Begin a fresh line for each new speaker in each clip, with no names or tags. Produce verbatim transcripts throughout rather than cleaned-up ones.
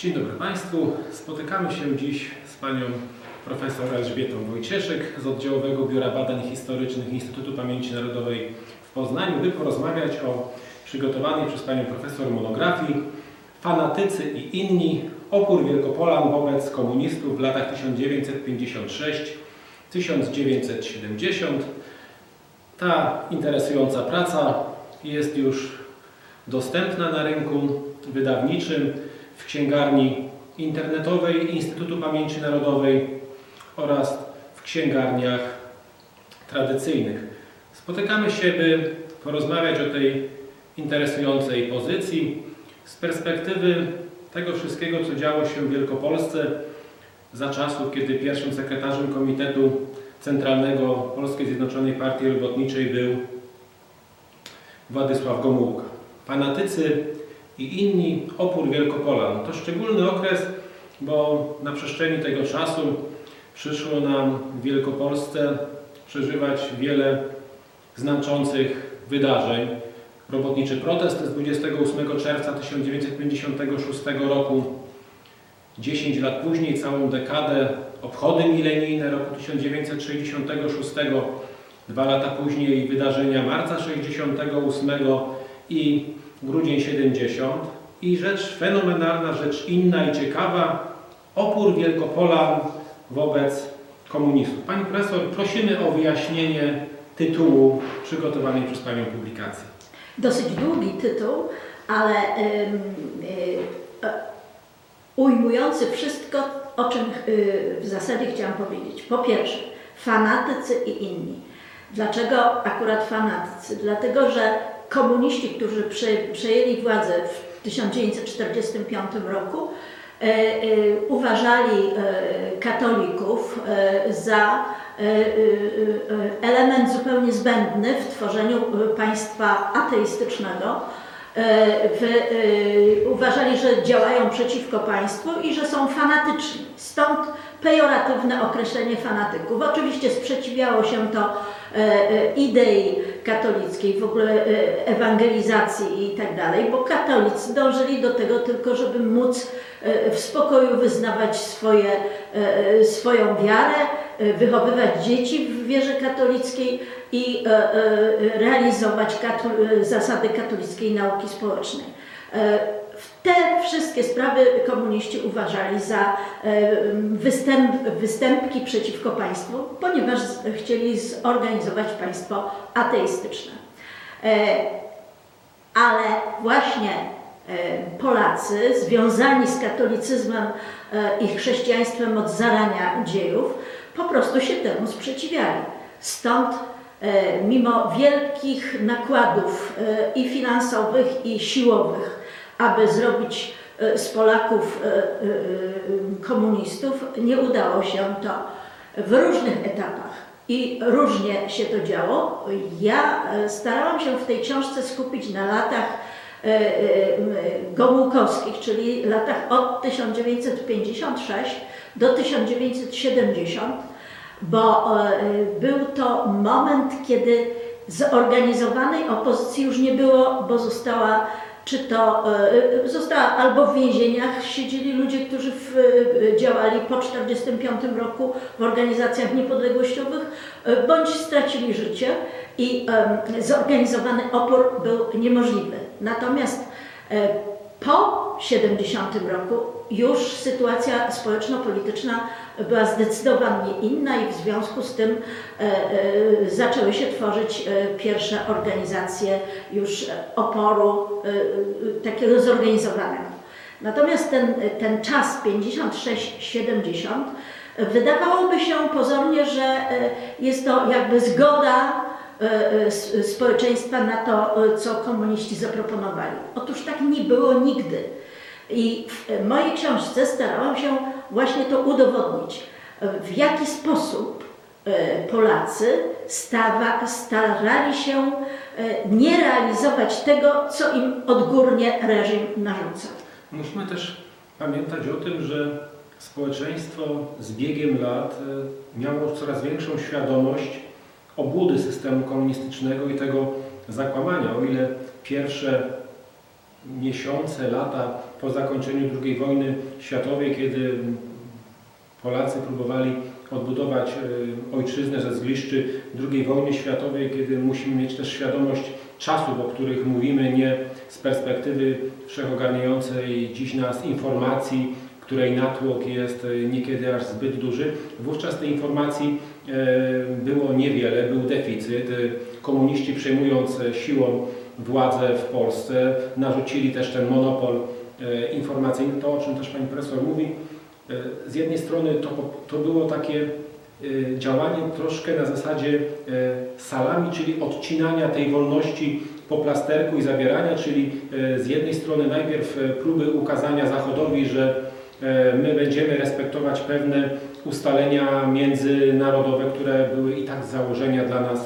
Dzień dobry Państwu. Spotykamy się dziś z Panią Profesor Elżbietą Wojcieszek z Oddziałowego Biura Badań Historycznych Instytutu Pamięci Narodowej w Poznaniu, by porozmawiać o przygotowanej przez Panią Profesor monografii Fanatycy i inni. Opór Wielkopolan wobec komunistów w latach tysiąc dziewięćset pięćdziesiąt szósty do tysiąc dziewięćset siedemdziesiąt. Ta interesująca praca jest już dostępna na rynku wydawniczym w księgarni internetowej Instytutu Pamięci Narodowej oraz w księgarniach tradycyjnych. Spotykamy się, by porozmawiać o tej interesującej pozycji z perspektywy tego wszystkiego, co działo się w Wielkopolsce za czasów, kiedy pierwszym sekretarzem Komitetu Centralnego Polskiej Zjednoczonej Partii Robotniczej był Władysław Gomułka. Fanatycy i inni, opór Wielkopolan. To szczególny okres, bo na przestrzeni tego czasu przyszło nam w Wielkopolsce przeżywać wiele znaczących wydarzeń. Robotniczy protest z dwudziestego ósmego czerwca tysiąc dziewięćset pięćdziesiątego szóstego roku. dziesięć lat później, całą dekadę, obchody milenijne roku tysiąc dziewięćset sześćdziesiątego szóstego. Dwa lata później wydarzenia marca sześćdziesiątego ósmego i grudzień siedemdziesiąt. I rzecz fenomenalna, rzecz inna i ciekawa, opór Wielkopolan wobec komunistów. Pani profesor, prosimy o wyjaśnienie tytułu przygotowanej przez Panią publikacji.
Dosyć długi tytuł, ale ym, y, y, ujmujący wszystko, o czym y, w zasadzie chciałam powiedzieć. Po pierwsze, fanatycy i inni. Dlaczego akurat fanatycy? Dlatego, że komuniści, którzy prze, przejęli władzę w tysiąc dziewięćset czterdziestym piątym roku, e, e, uważali e, katolików e, za e, e, element zupełnie zbędny w tworzeniu państwa ateistycznego. E, w, e, uważali, że działają przeciwko państwu i że są fanatyczni. Stąd pejoratywne określenie fanatyków. Oczywiście sprzeciwiało się to e, idei katolickiej, w ogóle e, ewangelizacji i tak dalej, bo katolicy dążyli do tego tylko, żeby móc e, w spokoju wyznawać swoje, e, swoją wiarę, e, wychowywać dzieci w wierze katolickiej i e, e, realizować kato zasady katolickiej nauki społecznej. E, Te wszystkie sprawy komuniści uważali za występ, występki przeciwko państwu, ponieważ chcieli zorganizować państwo ateistyczne. Ale właśnie Polacy, związani z katolicyzmem i chrześcijaństwem od zarania dziejów, po prostu się temu sprzeciwiali. Stąd mimo wielkich nakładów i finansowych, i siłowych, aby zrobić z Polaków komunistów, nie udało się to w różnych etapach i różnie się to działo. Ja starałam się w tej książce skupić na latach gomułkowskich, czyli latach od tysiąc dziewięćset pięćdziesiąt sześć do tysiąc dziewięćset siedemdziesiąt, bo był to moment, kiedy zorganizowanej opozycji już nie było, bo została czy to y, została albo w więzieniach, siedzieli ludzie, którzy w, y, działali po tysiąc dziewięćset czterdziestym piątym roku w organizacjach niepodległościowych, y, bądź stracili życie i y, zorganizowany opór był niemożliwy. Natomiast y, po tysiąc dziewięćset siedemdziesiątym roku już sytuacja społeczno-polityczna była zdecydowanie inna i w związku z tym e, e, zaczęły się tworzyć e, pierwsze organizacje już oporu e, takiego zorganizowanego. Natomiast ten, ten czas pięćdziesiąt sześć siedemdziesiąt wydawałoby się pozornie, że e, jest to jakby zgoda e, społeczeństwa na to, co komuniści zaproponowali. Otóż tak nie było nigdy. I w mojej książce starałam się właśnie to udowodnić, w jaki sposób Polacy stawa, starali się nie realizować tego, co im odgórnie reżim narzuca.
Musimy też pamiętać o tym, że społeczeństwo z biegiem lat miało coraz większą świadomość obłudy systemu komunistycznego i tego zakłamania. O ile pierwsze miesiące, lata po zakończeniu drugiej wojny światowej, kiedy Polacy próbowali odbudować ojczyznę ze zgliszczy drugiej wojny światowej, kiedy musimy mieć też świadomość czasów, o których mówimy, nie z perspektywy wszechogarniającej dziś nas informacji, której natłok jest niekiedy aż zbyt duży. Wówczas tej informacji było niewiele, był deficyt. Komuniści, przejmując siłą władzę w Polsce, narzucili też ten monopol informacyjny. To, o czym też pani profesor mówi, z jednej strony to, to było takie działanie troszkę na zasadzie salami, czyli odcinania tej wolności po plasterku i zabierania, czyli z jednej strony najpierw próby ukazania Zachodowi, że my będziemy respektować pewne ustalenia międzynarodowe, które były i tak z założenia dla nas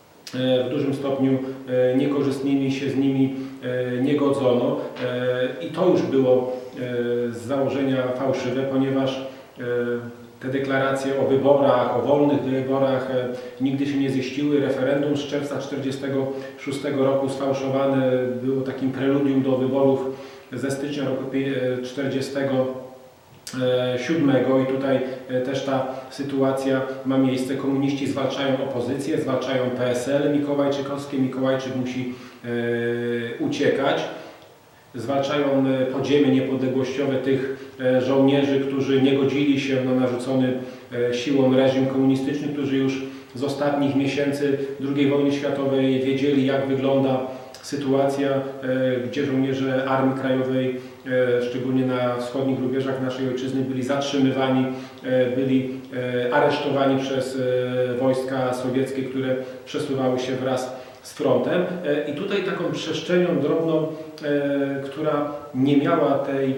w dużym stopniu niekorzystnymi, się z nimi nie godzono. I to już było z założenia fałszywe, ponieważ te deklaracje o wyborach, o wolnych wyborach nigdy się nie ziściły. Referendum z czerwca tysiąc dziewięćset czterdziestego szóstego roku sfałszowane było takim preludium do wyborów ze stycznia roku tysiąc dziewięćset czterdziestego siódmego i tutaj też ta sytuacja ma miejsce. Komuniści zwalczają opozycję, zwalczają P S L mikołajczykowskie, Mikołajczyk musi uciekać. Zwalczają podziemie niepodległościowe tych żołnierzy, którzy nie godzili się na narzucony siłą reżim komunistyczny, którzy już z ostatnich miesięcy drugiej wojny światowej wiedzieli, jak wygląda sytuacja, gdzie żołnierze Armii Krajowej, szczególnie na wschodnich rubieżach naszej ojczyzny, byli zatrzymywani, byli aresztowani przez wojska sowieckie, które przesuwały się wraz z frontem. I tutaj taką przestrzenią drobną, która nie miała tej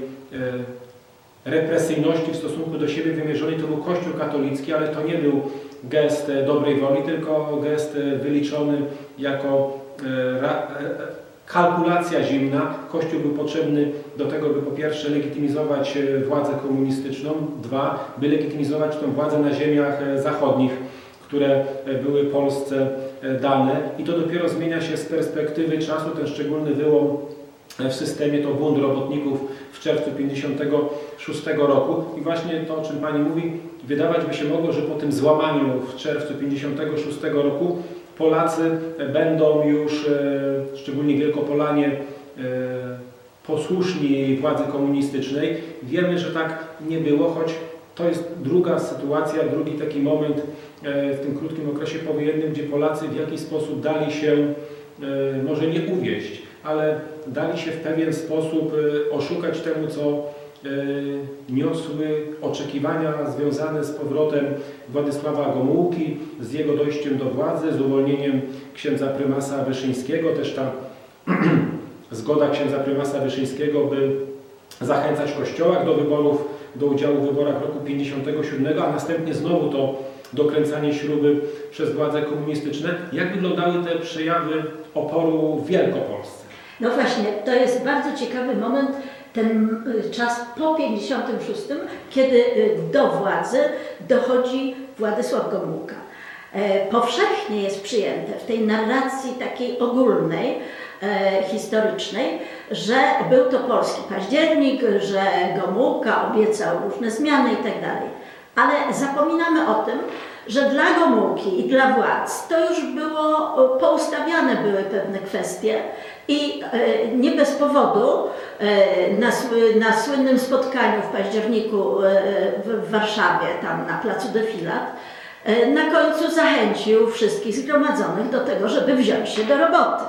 represyjności w stosunku do siebie wymierzonej, to był Kościół katolicki, ale to nie był gest dobrej woli, tylko gest wyliczony jako kalkulacja zimna. Kościół był potrzebny do tego, by po pierwsze legitymizować władzę komunistyczną, dwa, by legitymizować tę władzę na ziemiach zachodnich, które były Polsce dane, i to dopiero zmienia się z perspektywy czasu. Ten szczególny wyłom w systemie to bunt robotników w czerwcu tysiąc dziewięćset pięćdziesiątego szóstego roku i właśnie to, o czym pani mówi, wydawać by się mogło, że po tym złamaniu w czerwcu tysiąc dziewięćset pięćdziesiątego szóstego roku Polacy będą już, szczególnie Wielkopolanie, posłuszni władzy komunistycznej. Wiemy, że tak nie było, choć to jest druga sytuacja, drugi taki moment w tym krótkim okresie powojennym, gdzie Polacy w jakiś sposób dali się, może nie uwieść, ale dali się w pewien sposób oszukać temu, co niosły oczekiwania związane z powrotem Władysława Gomułki, z jego dojściem do władzy, z uwolnieniem księdza prymasa Wyszyńskiego, też ta zgoda księdza prymasa Wyszyńskiego, by zachęcać w kościołach do wyborów, do udziału w wyborach roku tysiąc dziewięćset pięćdziesiątego siódmego, a następnie znowu to dokręcanie śruby przez władze komunistyczne. Jak wyglądały te przejawy oporu w Wielkopolsce?
No właśnie, to jest bardzo ciekawy moment, ten czas po tysiąc dziewięćset pięćdziesiątym szóstym, kiedy do władzy dochodzi Władysław Gomułka. Powszechnie jest przyjęte w tej narracji takiej ogólnej, historycznej, że był to polski październik, że Gomułka obiecał różne zmiany i tak dalej. Ale zapominamy o tym, że dla Gomułki i dla władz to już było, poustawiane były pewne kwestie i nie bez powodu na, na słynnym spotkaniu w październiku w Warszawie, tam na placu Defilat, na końcu zachęcił wszystkich zgromadzonych do tego, żeby wziąć się do roboty.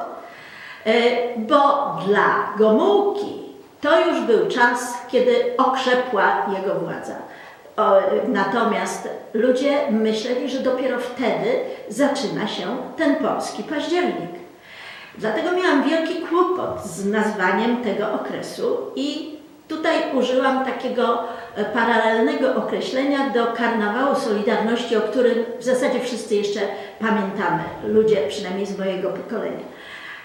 Bo dla Gomułki to już był czas, kiedy okrzepła jego władza. Natomiast ludzie myśleli, że dopiero wtedy zaczyna się ten polski październik. Dlatego miałam wielki kłopot z nazwaniem tego okresu i tutaj użyłam takiego paralelnego określenia do Karnawału Solidarności, o którym w zasadzie wszyscy jeszcze pamiętamy, ludzie przynajmniej z mojego pokolenia.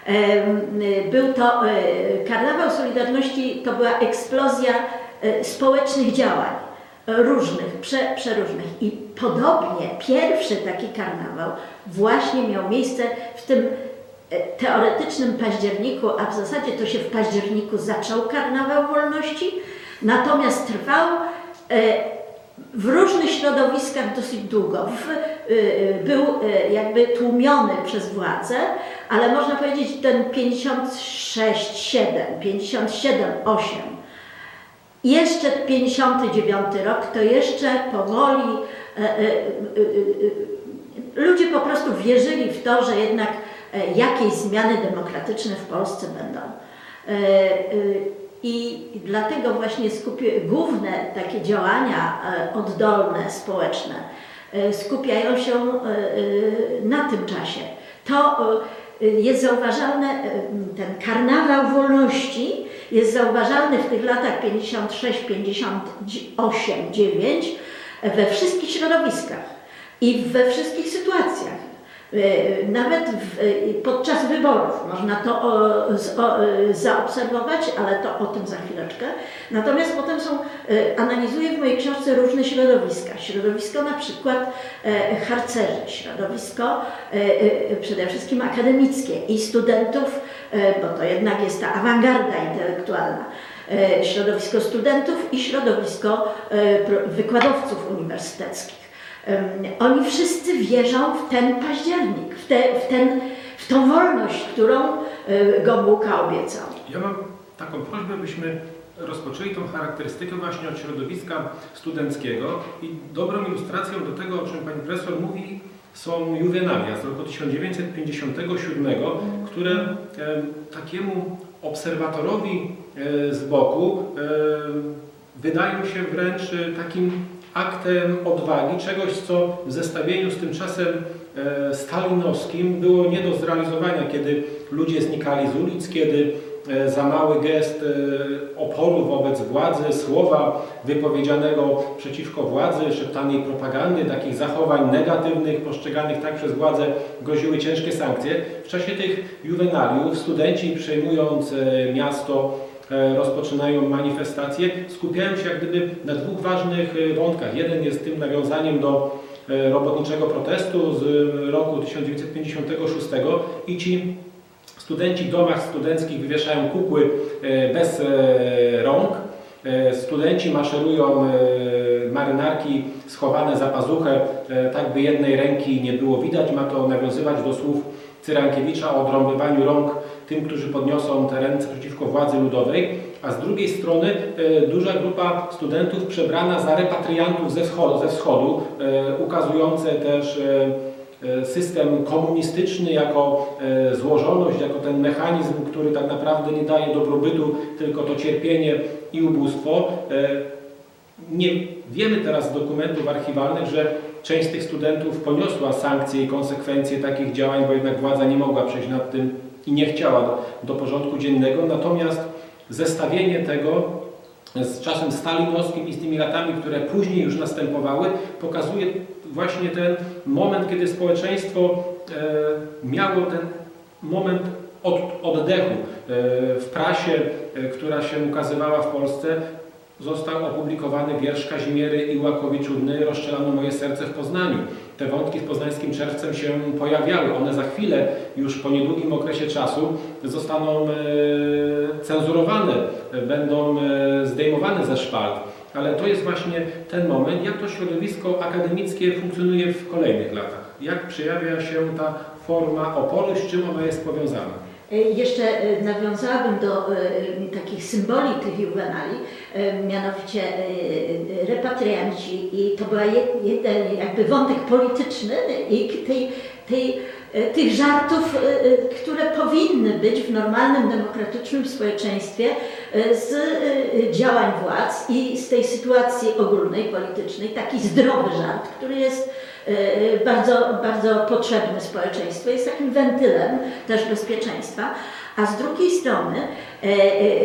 Był to Karnawał Solidarności, to była eksplozja społecznych działań, różnych, prze, przeróżnych. I podobnie pierwszy taki karnawał właśnie miał miejsce w tym teoretycznym październiku, a w zasadzie to się w październiku zaczął Karnawał Wolności, natomiast trwał w różnych środowiskach dosyć długo. Był jakby tłumiony przez władzę, ale można powiedzieć ten pięćdziesiąt sześć siedem, pięćdziesiąt siedem osiem, jeszcze pięćdziesiąty dziewiąty rok, to jeszcze powoli ludzie po prostu wierzyli w to, że jednak jakieś zmiany demokratyczne w Polsce będą. I dlatego właśnie skupi- główne takie działania oddolne, społeczne skupiają się na tym czasie. To jest zauważalne, ten Karnawał Wolności jest zauważalny w tych latach pięćdziesiąt sześć, pięćdziesiąt osiem, dziewięć we wszystkich środowiskach i we wszystkich sytuacjach. Nawet w, podczas wyborów można to o, z, o, zaobserwować, ale to o tym za chwileczkę. Natomiast potem są, analizuję w mojej książce różne środowiska. Środowisko na przykład harcerzy, środowisko przede wszystkim akademickie i studentów, bo to jednak jest ta awangarda intelektualna. Środowisko studentów i środowisko wykładowców uniwersyteckich. Oni wszyscy wierzą w ten październik, w, te, w, ten, w tą wolność, którą Gomułka obiecał.
Ja mam taką prośbę, byśmy rozpoczęli tą charakterystykę właśnie od środowiska studenckiego i dobrą ilustracją do tego, o czym pani profesor mówi, są juwenalia z roku tysiąc dziewięćset pięćdziesiątego siódmego, które e, takiemu obserwatorowi e, z boku e, wydają się wręcz takim aktem odwagi, czegoś, co w zestawieniu z tym czasem e, stalinowskim było nie do zrealizowania, kiedy ludzie znikali z ulic, kiedy e, za mały gest e, oporu wobec władzy, słowa wypowiedzianego przeciwko władzy, szeptanej propagandy, takich zachowań negatywnych, postrzeganych tak przez władzę, groziły ciężkie sankcje. W czasie tych juwenaliów studenci, przejmując e, miasto, rozpoczynają manifestacje, skupiają się jak gdyby na dwóch ważnych wątkach. Jeden jest tym nawiązaniem do robotniczego protestu z roku tysiąc dziewięćset pięćdziesiątego szóstego i ci studenci w domach studenckich wywieszają kukły bez rąk. Studenci maszerują marynarki schowane za pazuchę, tak by jednej ręki nie było widać. Ma to nawiązywać do słów Cyrankiewicza o odrąbywaniu rąk tym, którzy podniosą te ręce przeciwko władzy ludowej, a z drugiej strony e, duża grupa studentów przebrana za repatriantów ze wschodu, ze wschodu e, ukazujące też e, system komunistyczny jako e, złożoność, jako ten mechanizm, który tak naprawdę nie daje dobrobytu, tylko to cierpienie i ubóstwo. E, nie wiemy teraz z dokumentów archiwalnych, że część z tych studentów poniosła sankcje i konsekwencje takich działań, bo jednak władza nie mogła przejść nad tym i nie chciała do, do porządku dziennego. Natomiast zestawienie tego z czasem stalinowskim i z tymi latami, które później już następowały, pokazuje właśnie ten moment, kiedy społeczeństwo e, miało ten moment od, oddechu. E, w prasie, e, która się ukazywała w Polsce, został opublikowany wiersz Kazimiery Iłakowiczówny „Rozstrzelano moje serce w Poznaniu”. Te wątki z poznańskim czerwcem się pojawiały. One za chwilę, już po niedługim okresie czasu, zostaną e, cenzurowane, będą e, zdejmowane ze szpalt. Ale to jest właśnie ten moment, jak to środowisko akademickie funkcjonuje w kolejnych latach. Jak przejawia się ta forma oporu, z czym ona jest powiązana.
Jeszcze nawiązałabym do takich symboli tych juwenali, mianowicie repatrianci, i to był jeden jakby wątek polityczny i tej, tej, tych żartów, które powinny być w normalnym, demokratycznym społeczeństwie z działań władz i z tej sytuacji ogólnej, politycznej, taki zdrowy żart, który jest bardzo, bardzo potrzebny społeczeństwu, jest takim wentylem też bezpieczeństwa, a z drugiej strony e, e,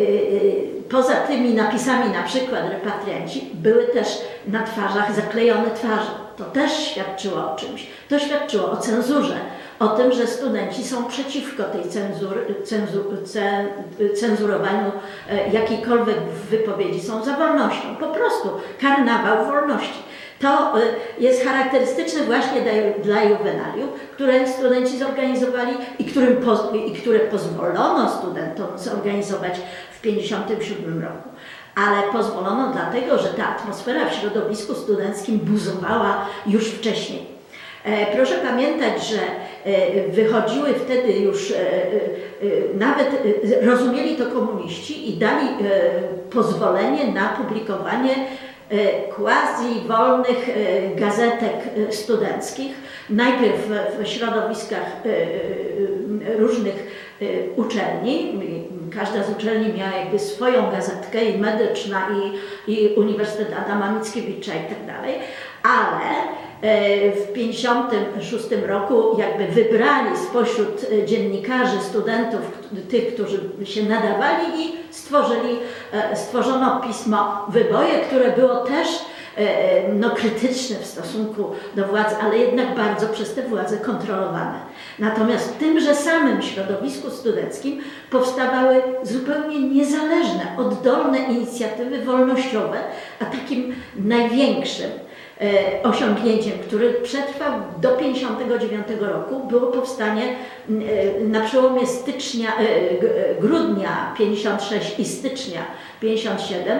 poza tymi napisami, na przykład repatrianci, były też na twarzach zaklejone twarze. To też świadczyło o czymś. To świadczyło o cenzurze, o tym, że studenci są przeciwko tej cenzur, cenzur, cenzurowaniu jakiejkolwiek wypowiedzi, są za wolnością. Po prostu karnawał wolności. To jest charakterystyczne właśnie dla juwenaliów, które studenci zorganizowali i, którym poz, i które pozwolono studentom zorganizować w tysiąc dziewięćset pięćdziesiątym siódmym roku. Ale pozwolono dlatego, że ta atmosfera w środowisku studenckim buzowała już wcześniej. Proszę pamiętać, że wychodziły wtedy już, nawet rozumieli to komuniści i dali pozwolenie na publikowanie quasi wolnych gazetek studenckich, najpierw w środowiskach różnych uczelni. Każda z uczelni miała jakby swoją gazetkę, i Medyczna, i, i Uniwersytet Adama Mickiewicza i tak dalej, ale w tysiąc dziewięćset pięćdziesiątym szóstym roku jakby wybrali spośród dziennikarzy, studentów, tych, którzy się nadawali, i stworzyli, stworzono pismo Wyboje, które było też no, krytyczne w stosunku do władz, ale jednak bardzo przez te władze kontrolowane. Natomiast w tymże samym środowisku studenckim powstawały zupełnie niezależne, oddolne inicjatywy wolnościowe, a takim największym osiągnięciem, który przetrwał do tysiąc dziewięćset pięćdziesiątego dziewiątego roku, było powstanie na przełomie stycznia, grudnia pięćdziesiąt sześć i stycznia pięćdziesiąt siedem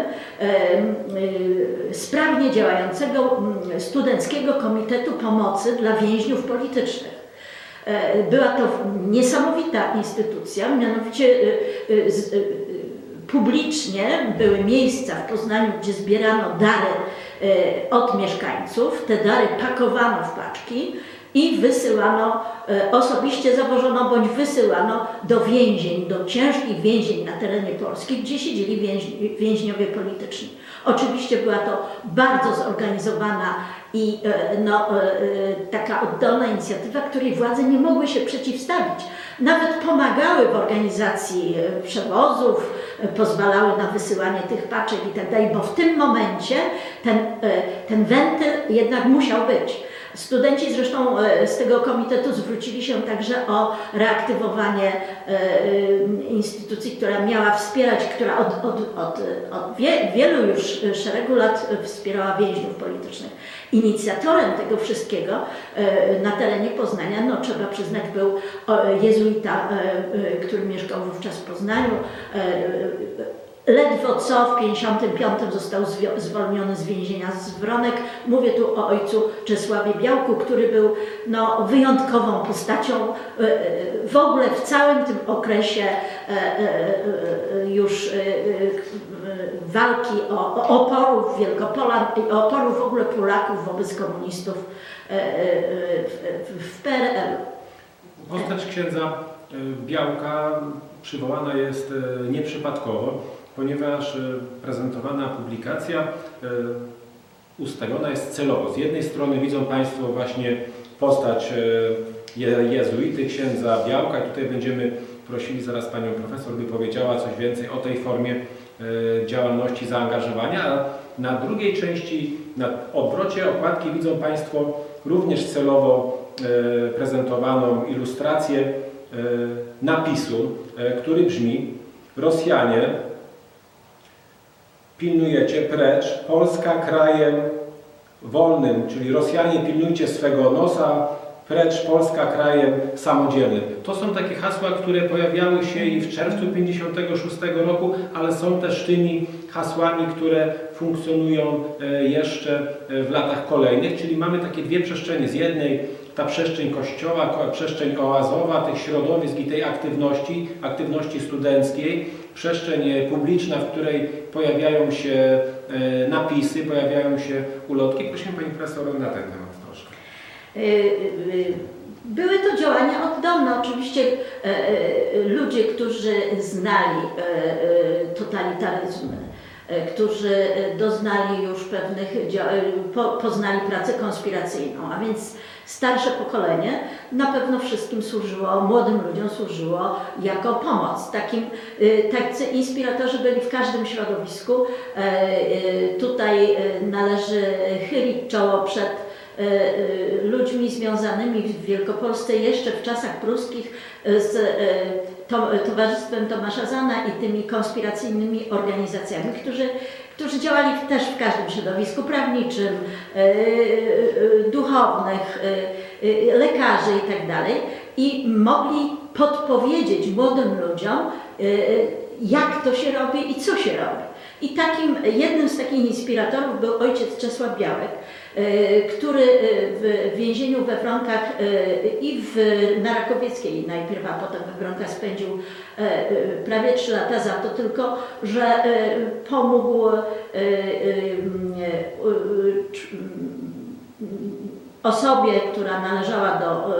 sprawnie działającego Studenckiego Komitetu Pomocy dla Więźniów Politycznych. Była to niesamowita instytucja, mianowicie publicznie były miejsca w Poznaniu, gdzie zbierano dary od mieszkańców. Te dary pakowano w paczki i wysyłano, osobiście zawożono bądź wysyłano do więzień, do ciężkich więzień na terenie Polski, gdzie siedzieli więźni, więźniowie polityczni. Oczywiście była to bardzo zorganizowana i no, taka oddolna inicjatywa, której władze nie mogły się przeciwstawić. Nawet pomagały w organizacji przewozów, pozwalały na wysyłanie tych paczek i tak dalej, bo w tym momencie ten, ten wentyl jednak musiał być. Studenci zresztą z tego komitetu zwrócili się także o reaktywowanie instytucji, która miała wspierać, która od, od, od, od wie, wielu już szeregu lat wspierała więźniów politycznych. Inicjatorem tego wszystkiego na terenie Poznania, no trzeba przyznać, był jezuita, który mieszkał wówczas w Poznaniu. Ledwo co w tysiąc dziewięćset pięćdziesiątym piątym został zwolniony z więzienia z Wronek. Mówię tu o ojcu Czesławie Białku, który był no, wyjątkową postacią w ogóle w całym tym okresie już walki o, o oporów Wielkopolan i oporów w ogóle Polaków wobec komunistów w, w P R L.
Postać księdza Białka przywołana jest nieprzypadkowo, ponieważ prezentowana publikacja ustawiona jest celowo. Z jednej strony widzą Państwo właśnie postać jezuity, księdza Białka. Tutaj będziemy prosili zaraz Panią Profesor, by powiedziała coś więcej o tej formie działalności, zaangażowania. A na drugiej części, na odwrocie okładki widzą Państwo również celowo prezentowaną ilustrację napisu, który brzmi: Rosjanie, pilnujecie precz, Polska krajem wolnym, czyli Rosjanie, pilnujcie swego nosa, precz, Polska krajem samodzielnym. To są takie hasła, które pojawiały się i w czerwcu tysiąc dziewięćset pięćdziesiątego szóstego roku, ale są też tymi hasłami, które funkcjonują jeszcze w latach kolejnych, czyli mamy takie dwie przestrzenie. Z jednej ta przestrzeń kościoła, przestrzeń oazowa, tych środowisk i tej aktywności, aktywności studenckiej, przestrzeń publiczna, w której pojawiają się napisy, pojawiają się ulotki. Prosimy Pani Profesor na ten temat troszkę.
Były to działania oddolne. Oczywiście ludzie, którzy znali totalitaryzm, którzy doznali już pewnych, poznali pracę konspiracyjną, a więc starsze pokolenie na pewno wszystkim służyło, młodym ludziom służyło jako pomoc. Takim, tacy inspiratorzy byli w każdym środowisku. Tutaj należy chylić czoło przed ludźmi związanymi w Wielkopolsce jeszcze w czasach pruskich z Towarzystwem Tomasza Zana i tymi konspiracyjnymi organizacjami, którzy, którzy działali też w każdym środowisku prawniczym, duchownych, lekarzy itd. I mogli podpowiedzieć młodym ludziom, jak to się robi i co się robi. I takim, jednym z takich inspiratorów był ojciec Czesław Białek, który w więzieniu we Wronkach i w, na Rakowieckiej najpierw, a potem we Wronkach spędził prawie trzy lata za to tylko, że pomógł osobie, która należała do,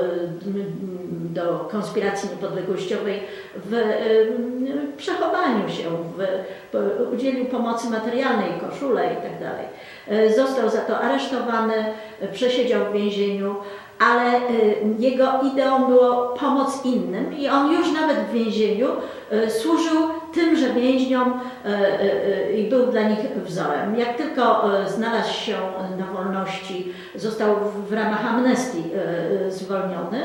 do konspiracji niepodległościowej w przechowaniu się, w, udzielił pomocy materialnej, koszule i tak dalej. Został za to aresztowany, przesiedział w więzieniu, ale jego ideą było pomoc innym i on już nawet w więzieniu służył tymże więźniom i był dla nich wzorem. Jak tylko znalazł się na wolności, został w ramach amnestii zwolniony,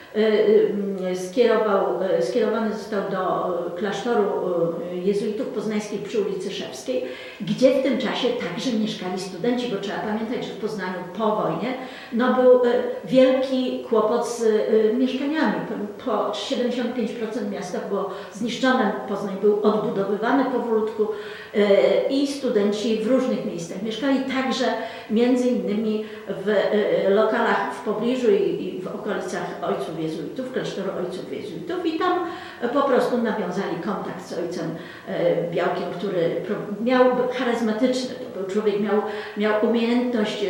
skierował, skierowany został do klasztoru jezuitów poznańskich przy ulicy Szewskiej, gdzie w tym czasie także mieszkali studenci, bo trzeba pamiętać, że w Poznaniu po wojnie no, był wielki kłopot z mieszkaniami. Po siedemdziesiąt pięć procent miasta było zniszczone, Poznań był odbudowywany powolutku i studenci w różnych miejscach mieszkali, także między innymi w lokalach w pobliżu i w okolicach ojców jezuitów, klasztoru ojców jezuitów i tam po prostu nawiązali kontakt z ojcem Białkiem, który miał charyzmatyczny, to był człowiek, miał, miał umiejętność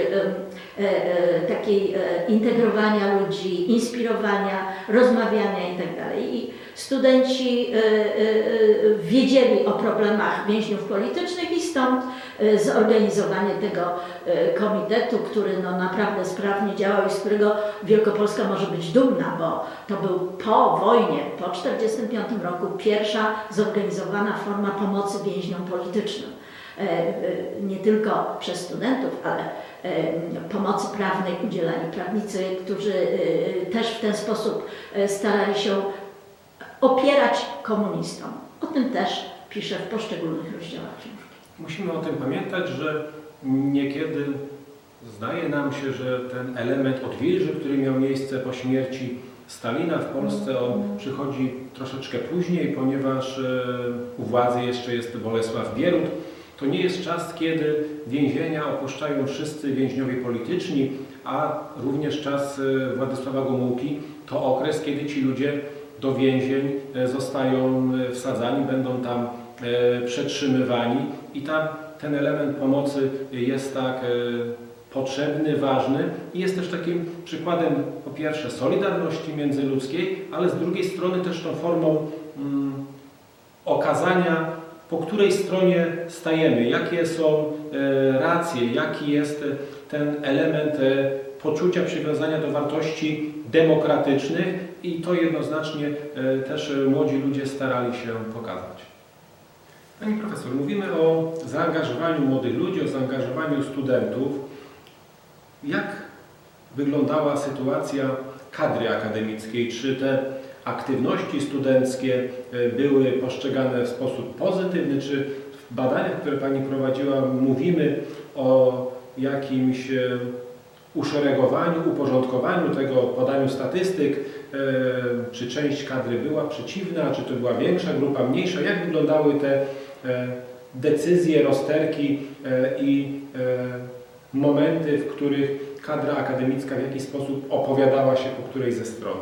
takiej integrowania ludzi, inspirowania, rozmawiania itd. I studenci wiedzieli o problemach więźniów politycznych i stąd zorganizowanie tego komitetu, który no naprawdę sprawnie działał i z którego Wielkopolska może być dumna, bo to był po wojnie, po tysiąc dziewięćset czterdziestym piątym roku pierwsza zorganizowana forma pomocy więźniom politycznym. Nie tylko przez studentów, ale pomocy prawnej udzielali prawnicy, którzy też w ten sposób starali się opierać komunistom. O tym też piszę w poszczególnych rozdziałach książki.
Musimy o tym pamiętać, że niekiedy zdaje nam się, że ten element odwilży, który miał miejsce po śmierci Stalina w Polsce, on przychodzi troszeczkę później, ponieważ u władzy jeszcze jest Bolesław Bierut. To nie jest czas, kiedy więzienia opuszczają wszyscy więźniowie polityczni, a również czas Władysława Gomułki to okres, kiedy ci ludzie do więzień zostają wsadzani, będą tam przetrzymywani i tam ten element pomocy jest tak potrzebny, ważny i jest też takim przykładem po pierwsze solidarności międzyludzkiej, ale z drugiej strony też tą formą mm, okazania, po której stronie stajemy, jakie są e, racje, jaki jest ten element e, poczucia przywiązania do wartości demokratycznych i to jednoznacznie e, też młodzi ludzie starali się pokazać. Pani profesor, mówimy o zaangażowaniu młodych ludzi, o zaangażowaniu studentów. Jak wyglądała sytuacja kadry akademickiej? Czy te aktywności studenckie były postrzegane w sposób pozytywny? Czy w badaniach, które Pani prowadziła, mówimy o jakimś uszeregowaniu, uporządkowaniu tego, podaniu statystyk? Czy część kadry była przeciwna, czy to była większa grupa, mniejsza? Jak wyglądały te decyzje, rozterki i momenty, w których kadra akademicka w jakiś sposób opowiadała się po której ze stron?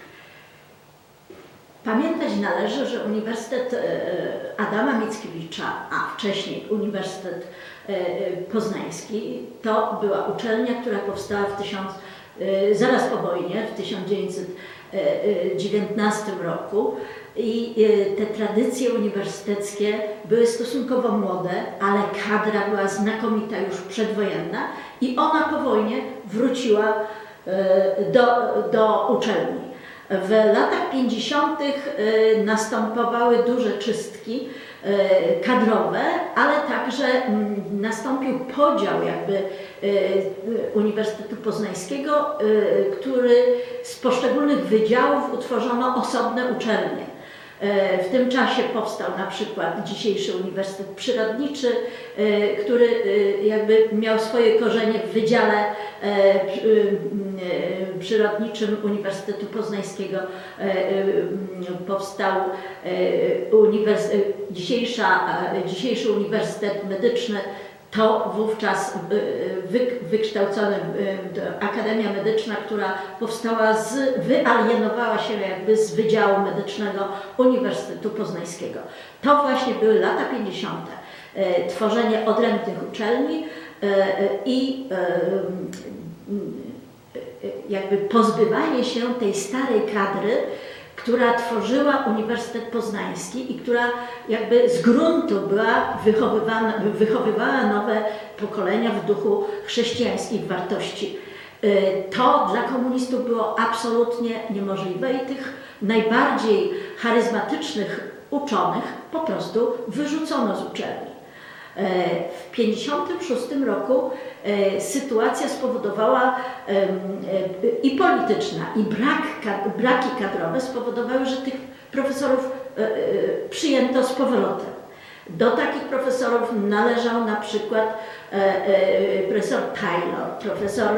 Pamiętać należy, że Uniwersytet Adama Mickiewicza, a wcześniej Uniwersytet Poznański, to była uczelnia, która powstała w tysiąc, zaraz po wojnie, w tysiąc dziewięćset dziewiętnastym roku i te tradycje uniwersyteckie były stosunkowo młode, ale kadra była znakomita już przedwojenna i ona po wojnie wróciła do, do uczelni. W latach pięćdziesiątych następowały duże czystki kadrowe, ale także nastąpił podział jakby Uniwersytetu Poznańskiego, który z poszczególnych wydziałów utworzono osobne uczelnie. W tym czasie powstał na przykład dzisiejszy Uniwersytet Przyrodniczy, który jakby miał swoje korzenie w Wydziale Przyrodniczym Uniwersytetu Poznańskiego. Powstał uniwers- dzisiejsza, dzisiejszy Uniwersytet Medyczny. To wówczas wykształcona Akademia Medyczna, która powstała, z, wyalienowała się jakby z Wydziału Medycznego Uniwersytetu Poznańskiego. To właśnie były lata pięćdziesiąte. Tworzenie odrębnych uczelni i jakby pozbywanie się tej starej kadry, która tworzyła Uniwersytet Poznański i która jakby z gruntu była wychowywana, wychowywała nowe pokolenia w duchu chrześcijańskich wartości. To dla komunistów było absolutnie niemożliwe i tych najbardziej charyzmatycznych uczonych po prostu wyrzucono z uczelni. W tysiąc dziewięćset pięćdziesiątym szóstym roku sytuacja spowodowała i polityczna, i brak, braki kadrowe spowodowały, że tych profesorów przyjęto z powrotem. Do takich profesorów należał na przykład profesor Taylor, profesor,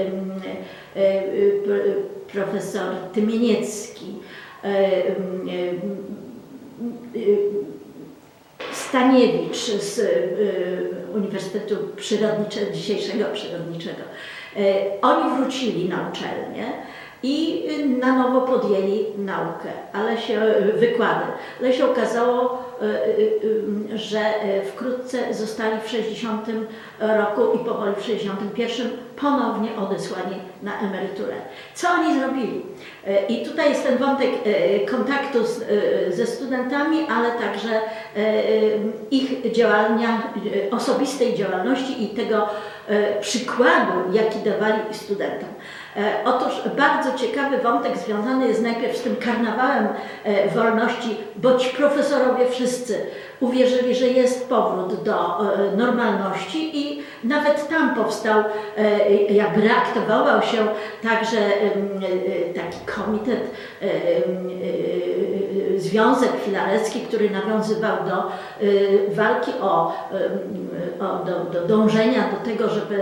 profesor Tymieniecki, Staniewicz z Uniwersytetu Przyrodniczego, dzisiejszego Przyrodniczego. Oni wrócili na uczelnię i na nowo podjęli naukę, ale się, wykłady, ale się okazało, że wkrótce zostali w sześćdziesiątym roku i powoli w sześćdziesiątym pierwszym ponownie odesłani na emeryturę. Co oni zrobili? I tutaj jest ten wątek kontaktu z, ze studentami, ale także ich działania, osobistej działalności i tego przykładu, jaki dawali studentom. Otóż bardzo ciekawy wątek związany jest najpierw z tym karnawałem wolności, bo ci profesorowie wszyscy uwierzyli, że jest powrót do normalności i nawet tam powstał, jakby reaktywował się także taki komitet, Związek Filarecki, który nawiązywał do walki o, o do, do dążenia do tego, żeby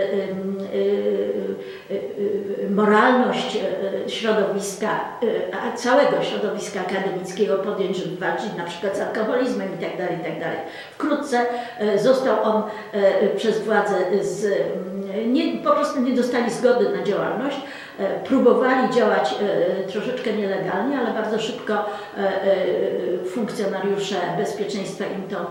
moralność środowiska, a całego środowiska akademickiego podjąć, żeby walczyć na przykład z alkoholizmem i tak dalej, i tak dalej. Wkrótce został on przez władze z, nie, po prostu nie dostali zgody na działalność. Próbowali działać troszeczkę nielegalnie, ale bardzo szybko funkcjonariusze bezpieczeństwa im to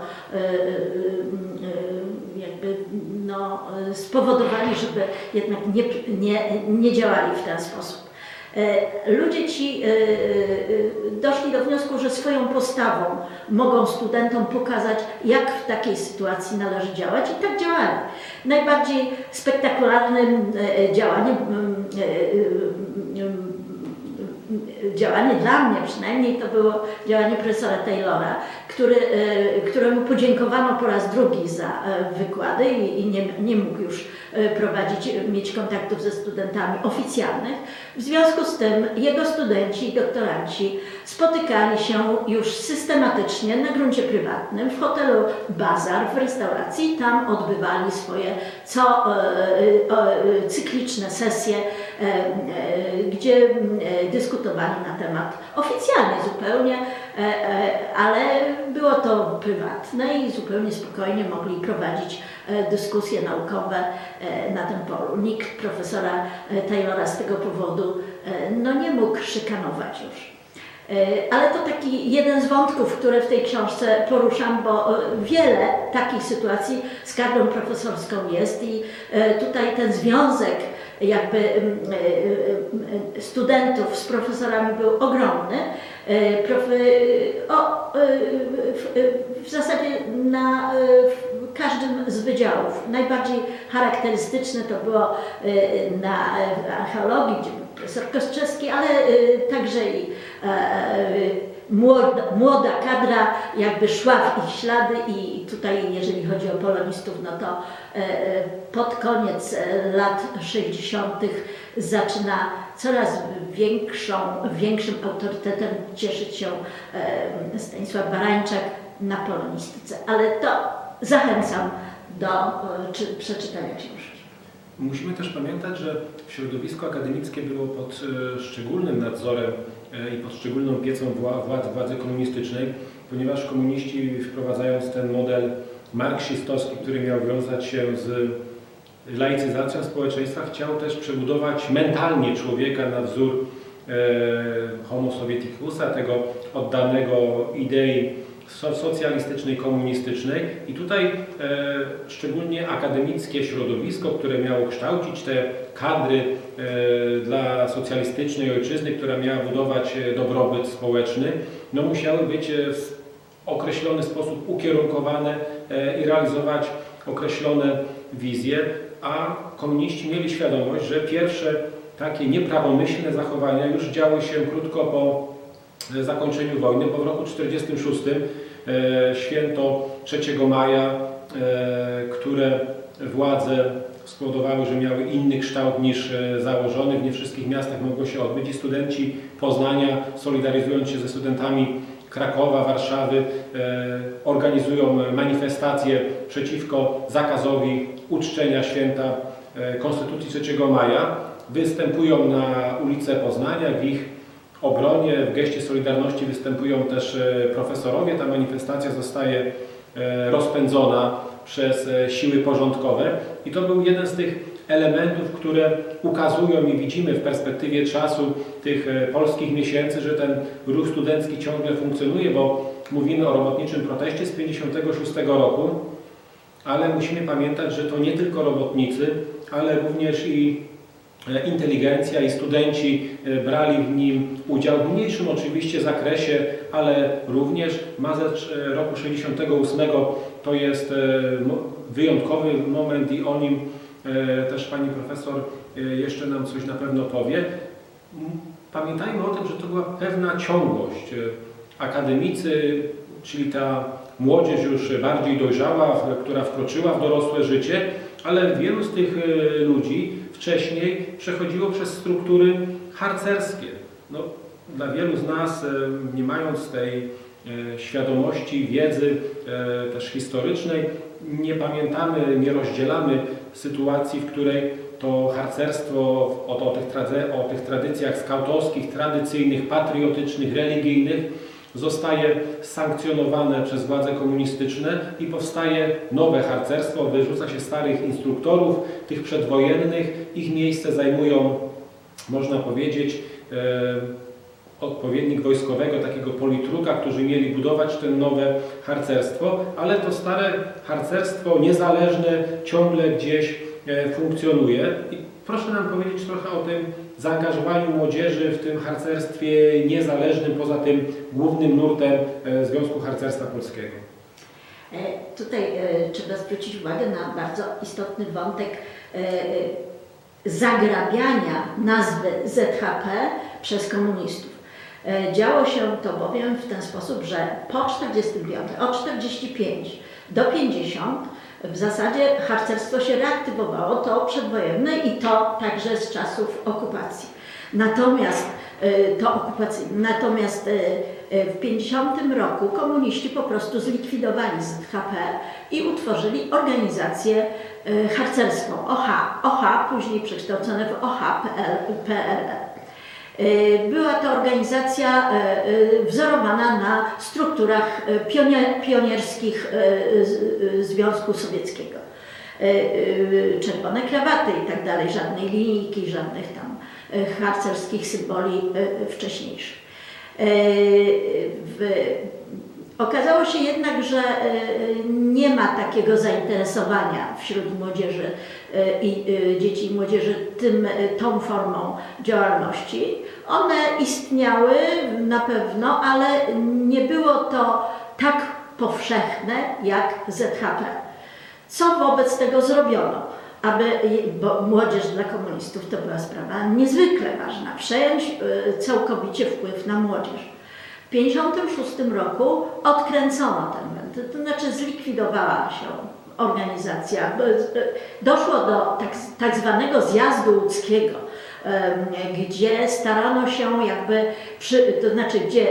jakby no, spowodowali, żeby jednak nie, nie, nie działali w ten sposób. Ludzie ci doszli do wniosku, że swoją postawą mogą studentom pokazać, jak w takiej sytuacji należy działać, i tak działali. Najbardziej spektakularnym działaniem, działanie dla mnie przynajmniej, to było działanie profesora Taylora, który, któremu podziękowano po raz drugi za wykłady i, i nie, nie mógł już prowadzić, mieć kontaktów ze studentami oficjalnych. W związku z tym jego studenci i doktoranci spotykali się już systematycznie na gruncie prywatnym w hotelu Bazar, w restauracji. Tam odbywali swoje co, cykliczne sesje, gdzie dyskutowali na temat oficjalnie zupełnie, ale było to prywatne i zupełnie spokojnie mogli prowadzić dyskusje naukowe na tym polu. Nikt profesora Taylora z tego powodu no, nie mógł szykanować już. Ale to taki jeden z wątków, które w tej książce poruszam, bo wiele takich sytuacji z kadrą profesorską jest i tutaj ten związek jakby studentów z profesorami był ogromny. O, w zasadzie na w każdym z wydziałów. Najbardziej charakterystyczne to było na archeologii, gdzie profesor Kostrzewski, ale także i młoda, młoda kadra jakby szła w ich ślady i tutaj jeżeli chodzi o polonistów, no to pod koniec lat sześćdziesiątych zaczyna coraz większą, większym autorytetem cieszyć się Stanisław Barańczak na polonistyce, ale to zachęcam do czy, przeczytania książki.
Musimy też pamiętać, że środowisko akademickie było pod szczególnym nadzorem i pod szczególną piecą władz, władzy komunistycznej, ponieważ komuniści, wprowadzając ten model marksistowski, który miał wiązać się z laicyzacją społeczeństwa, chciał też przebudować mentalnie człowieka na wzór e, homo sovieticusa, tego oddanego idei socjalistycznej, komunistycznej. I tutaj e, szczególnie akademickie środowisko, które miało kształcić te kadry e, dla socjalistycznej ojczyzny, która miała budować dobrobyt społeczny, no musiały być w określony sposób ukierunkowane e, i realizować określone wizje, a komuniści mieli świadomość, że pierwsze takie nieprawomyślne zachowania już działy się krótko po zakończeniu wojny, bo w roku tysiąc dziewięćset czterdziestym szóstym e, święto trzeciego maja, e, które władze spowodowały, że miały inny kształt niż e, założony. W nie wszystkich miastach mogło się odbyć i studenci Poznania, solidarizując się ze studentami Krakowa, Warszawy, e, organizują manifestacje przeciwko zakazowi uczczenia święta e, Konstytucji trzeciego maja. Występują na ulice Poznania, w ich obronie, w geście solidarności występują też profesorowie. Ta manifestacja zostaje rozpędzona przez siły porządkowe i to był jeden z tych elementów, które ukazują i widzimy w perspektywie czasu tych polskich miesięcy, że ten ruch studencki ciągle funkcjonuje, bo mówimy o robotniczym proteście z tysiąc dziewięćset pięćdziesiątego szóstego roku, ale musimy pamiętać, że to nie tylko robotnicy, ale również i inteligencja i studenci brali w nim udział w mniejszym oczywiście zakresie, ale również mazec roku tysiąc dziewięćset sześćdziesiątego ósmego to jest wyjątkowy moment i o nim też pani profesor jeszcze nam coś na pewno powie. Pamiętajmy o tym, że to była pewna ciągłość. Akademicy, czyli ta młodzież już bardziej dojrzała, która wkroczyła w dorosłe życie, ale wielu z tych ludzi wcześniej przechodziło przez struktury harcerskie. No, dla wielu z nas, nie mając tej świadomości, wiedzy też historycznej, nie pamiętamy, nie rozdzielamy sytuacji, w której to harcerstwo o, o, tych, o tych tradycjach skautoskich, tradycyjnych, patriotycznych, religijnych zostaje sankcjonowane przez władze komunistyczne i powstaje nowe harcerstwo, wyrzuca się starych instruktorów, tych przedwojennych, ich miejsce zajmują, można powiedzieć, e, odpowiednik wojskowego, takiego politruka, którzy mieli budować to nowe harcerstwo, ale to stare harcerstwo niezależne ciągle gdzieś e, funkcjonuje. I proszę nam powiedzieć trochę o tym zaangażowaniu młodzieży w tym harcerstwie niezależnym, poza tym głównym nurtem Związku Harcerstwa Polskiego.
Tutaj trzeba zwrócić uwagę na bardzo istotny wątek zagrabiania nazwy Z H P przez komunistów. Działo się to bowiem w ten sposób, że po czterdziestym piątym, od czterdziestu pięciu do pięćdziesiątego w zasadzie harcerstwo się reaktywowało, to przedwojenne i to także z czasów okupacji. Natomiast to okupacyjne. Natomiast w pięćdziesiątym roku komuniści po prostu zlikwidowali Z H P i utworzyli organizację harcerską O H, O H później przekształcone w O H P R L. Była to organizacja wzorowana na strukturach pionierskich Związku Sowieckiego. Czerwone krawaty i tak dalej, żadnej linijki, żadnych tam harcerskich symboli wcześniejszych. W, okazało się jednak, że nie ma takiego zainteresowania wśród młodzieży i dzieci i młodzieży tym, tą formą działalności. One istniały na pewno, ale nie było to tak powszechne jak Z H P. Co wobec tego zrobiono? aby, bo młodzież dla komunistów to była sprawa niezwykle ważna, przejąć całkowicie wpływ na młodzież. W tysiąc dziewięćset pięćdziesiątym szóstym roku odkręcono ten moment, to znaczy zlikwidowała się organizacja. Doszło do tak, tak zwanego zjazdu łódzkiego, gdzie starano się jakby, przy, to znaczy gdzie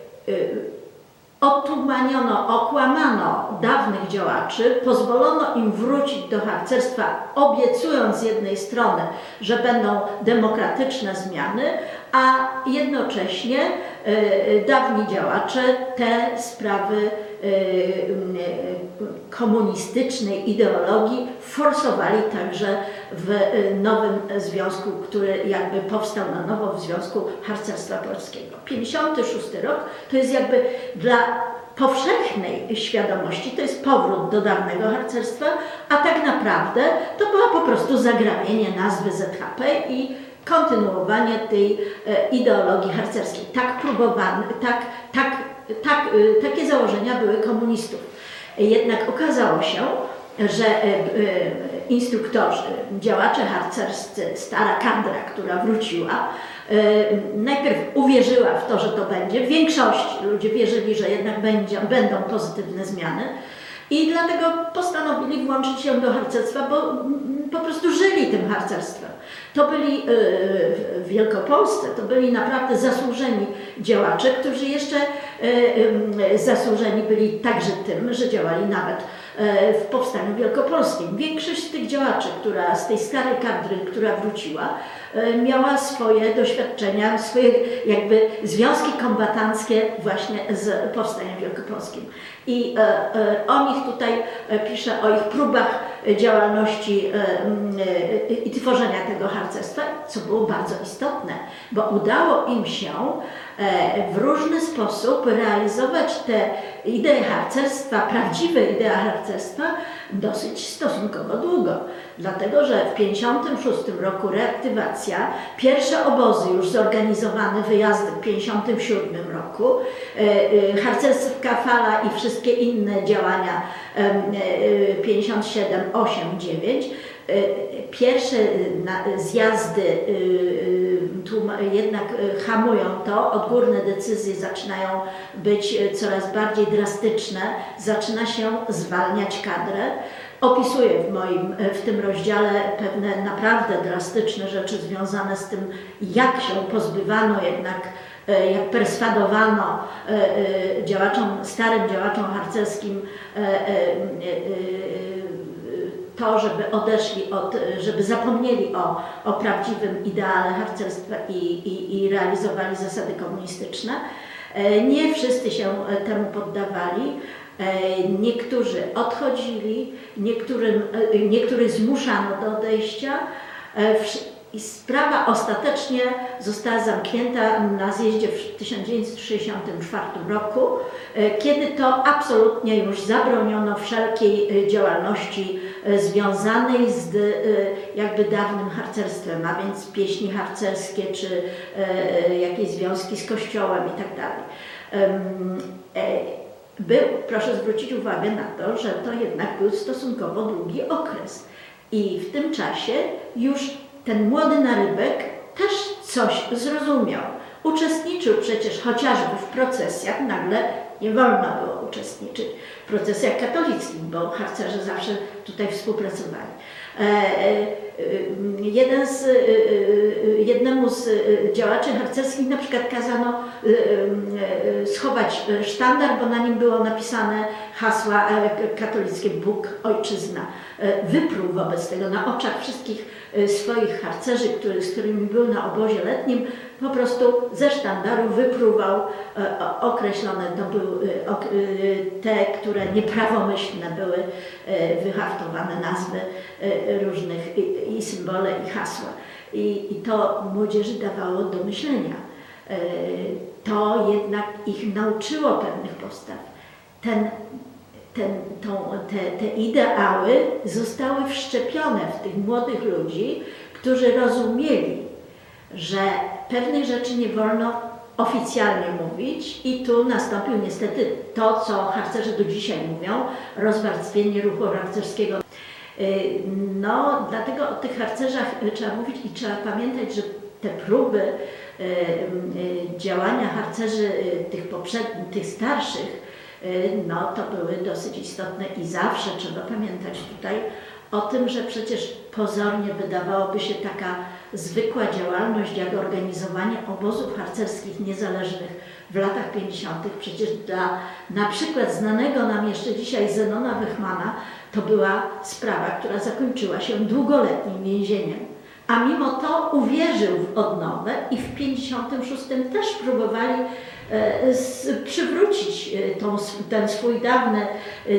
otumaniono, okłamano dawnych działaczy, pozwolono im wrócić do harcerstwa, obiecując z jednej strony, że będą demokratyczne zmiany, a jednocześnie y, dawni działacze te sprawy y, y, komunistycznej ideologii forsowali także w nowym związku, który jakby powstał na nowo w Związku Harcerstwa Polskiego. pięćdziesiąty szósty rok to jest jakby dla powszechnej świadomości, to jest powrót do dawnego harcerstwa, a tak naprawdę to była po prostu zagrabienie nazwy Z H P i kontynuowanie tej e, ideologii harcerskiej. Tak próbowano, tak, tak, tak, e, takie założenia były komunistów. Jednak okazało się, że e, e, instruktorzy, działacze harcerscy, stara kadra, która wróciła, e, najpierw uwierzyła w to, że to będzie. W większości ludzie wierzyli, że jednak będzie, będą pozytywne zmiany. I dlatego postanowili włączyć się do harcerstwa, bo po prostu żyli tym harcerstwem. To byli w Wielkopolsce, to byli naprawdę zasłużeni działacze, którzy jeszcze zasłużeni byli także tym, że działali nawet w Powstaniu Wielkopolskim. Większość z tych działaczy, która, z tej starej kadry, która wróciła, miała swoje doświadczenia, swoje jakby związki kombatanckie właśnie z Powstaniem Wielkopolskim. I e, e, o nich tutaj e, piszę, o ich próbach działalności e, e, i tworzenia tego harcerstwa, co było bardzo istotne, bo udało im się e, w różny sposób realizować te idee harcerstwa, prawdziwe idee harcerstwa dosyć stosunkowo długo. Dlatego, że w tysiąc dziewięćset pięćdziesiątym szóstym roku reaktywacja, pierwsze obozy już zorganizowane, wyjazdy w tysiąc dziewięćset pięćdziesiątym siódmym roku, e, harcerska fala i wszystkie inne działania e, pięćdziesiąt siedem, osiem, dziewięć, e, pierwsze na, zjazdy e, tu jednak hamują to, odgórne decyzje zaczynają być coraz bardziej drastyczne, zaczyna się zwalniać kadrę. Opisuję w moim, w tym rozdziale pewne naprawdę drastyczne rzeczy związane z tym, jak się pozbywano jednak, jak perswadowano działaczom, starym działaczom harcerskim to, żeby odeszli od, żeby zapomnieli o, o prawdziwym ideale harcerstwa i, i, i realizowali zasady komunistyczne. Nie wszyscy się temu poddawali. Niektórzy odchodzili, niektórym, niektórych zmuszano do odejścia i sprawa ostatecznie została zamknięta na zjeździe w tysiąc dziewięćset sześćdziesiątym czwartym roku, kiedy to absolutnie już zabroniono wszelkiej działalności związanej z jakby dawnym harcerstwem, a więc pieśni harcerskie czy jakieś związki z kościołem i tak dalej. Był, proszę zwrócić uwagę na to, że to jednak był stosunkowo długi okres i w tym czasie już ten młody narybek też coś zrozumiał. Uczestniczył przecież chociażby w procesjach, nagle nie wolno było uczestniczyć w procesjach katolickich, bo harcerze zawsze tutaj współpracowali. Jeden z, jednemu z działaczy harcerskich na przykład kazano schować sztandar, bo na nim było napisane hasła katolickie: Bóg, Ojczyzna. Wyprół wobec tego na oczach wszystkich swoich harcerzy, który, z którymi był na obozie letnim, po prostu ze sztandaru wypruwał określone, to były te, które nieprawomyślne były wyhaftowane nazwy różnych i, i symbole, i hasła. I, I to młodzieży dawało do myślenia. To jednak ich nauczyło pewnych postaw. Ten, ten, tą, te, te ideały zostały wszczepione w tych młodych ludzi, którzy rozumieli, że pewnych rzeczy nie wolno oficjalnie mówić i tu nastąpił niestety to, co harcerze do dzisiaj mówią, rozwarstwienie ruchu harcerskiego. No, dlatego o tych harcerzach trzeba mówić i trzeba pamiętać, że te próby działania harcerzy tych poprzednich, tych starszych, no to były dosyć istotne i zawsze trzeba pamiętać tutaj o tym, że przecież pozornie wydawałoby się taka zwykła działalność jak organizowanie obozów harcerskich niezależnych w latach pięćdziesiątych. Przecież dla na przykład znanego nam jeszcze dzisiaj Zenona Wychmana to była sprawa, która zakończyła się długoletnim więzieniem. A mimo to uwierzył w odnowę i w pięćdziesiątym szóstym też próbowali e, z, przywrócić tą, ten swój dawny, e,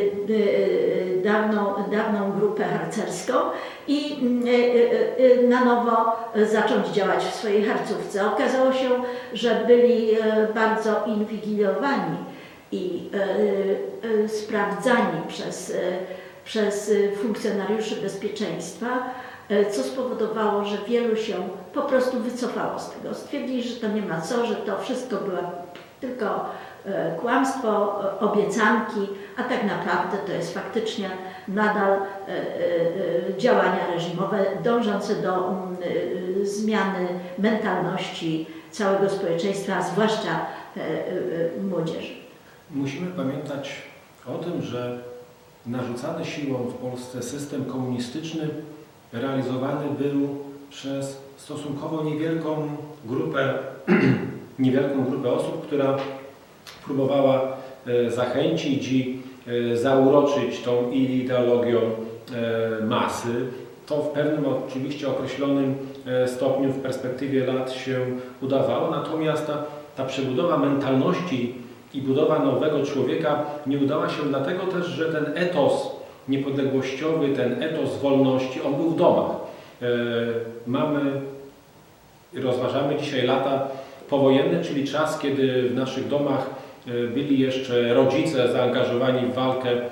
e, dawną, dawną grupę harcerską i e, e, na nowo zacząć działać w swojej harcówce. Okazało się, że byli bardzo inwigilowani i e, e, sprawdzani przez, e, przez funkcjonariuszy bezpieczeństwa, co spowodowało, że wielu się po prostu wycofało z tego. Stwierdzili, że to nie ma co, że to wszystko było tylko kłamstwo, obiecanki, a tak naprawdę to jest faktycznie nadal działania reżimowe dążące do zmiany mentalności całego społeczeństwa, a zwłaszcza młodzieży.
Musimy pamiętać o tym, że narzucany siłą w Polsce system komunistyczny realizowany był przez stosunkowo niewielką grupę, niewielką grupę osób, która próbowała zachęcić i zauroczyć tą ideologią masy. To w pewnym oczywiście określonym stopniu w perspektywie lat się udawało, natomiast ta, ta przebudowa mentalności i budowa nowego człowieka nie udała się dlatego też, że ten etos niepodległościowy, ten etos wolności, on był w domach. E, mamy, rozważamy dzisiaj lata powojenne, czyli czas, kiedy w naszych domach byli jeszcze rodzice zaangażowani w walkę e,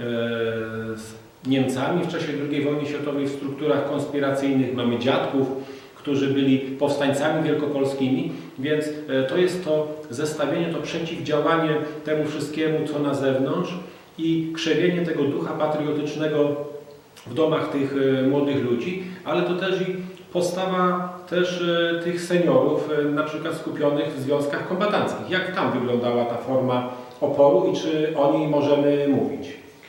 z Niemcami w czasie drugiej wojny światowej w strukturach konspiracyjnych. Mamy dziadków, którzy byli powstańcami wielkopolskimi, więc e, to jest to zestawienie, to przeciwdziałanie temu wszystkiemu, co na zewnątrz, i krzewienie tego ducha patriotycznego w domach tych młodych ludzi, ale to też i postawa też tych seniorów, na przykład skupionych w związkach kombatanckich. Jak tam wyglądała ta forma oporu i czy o niej możemy mówić?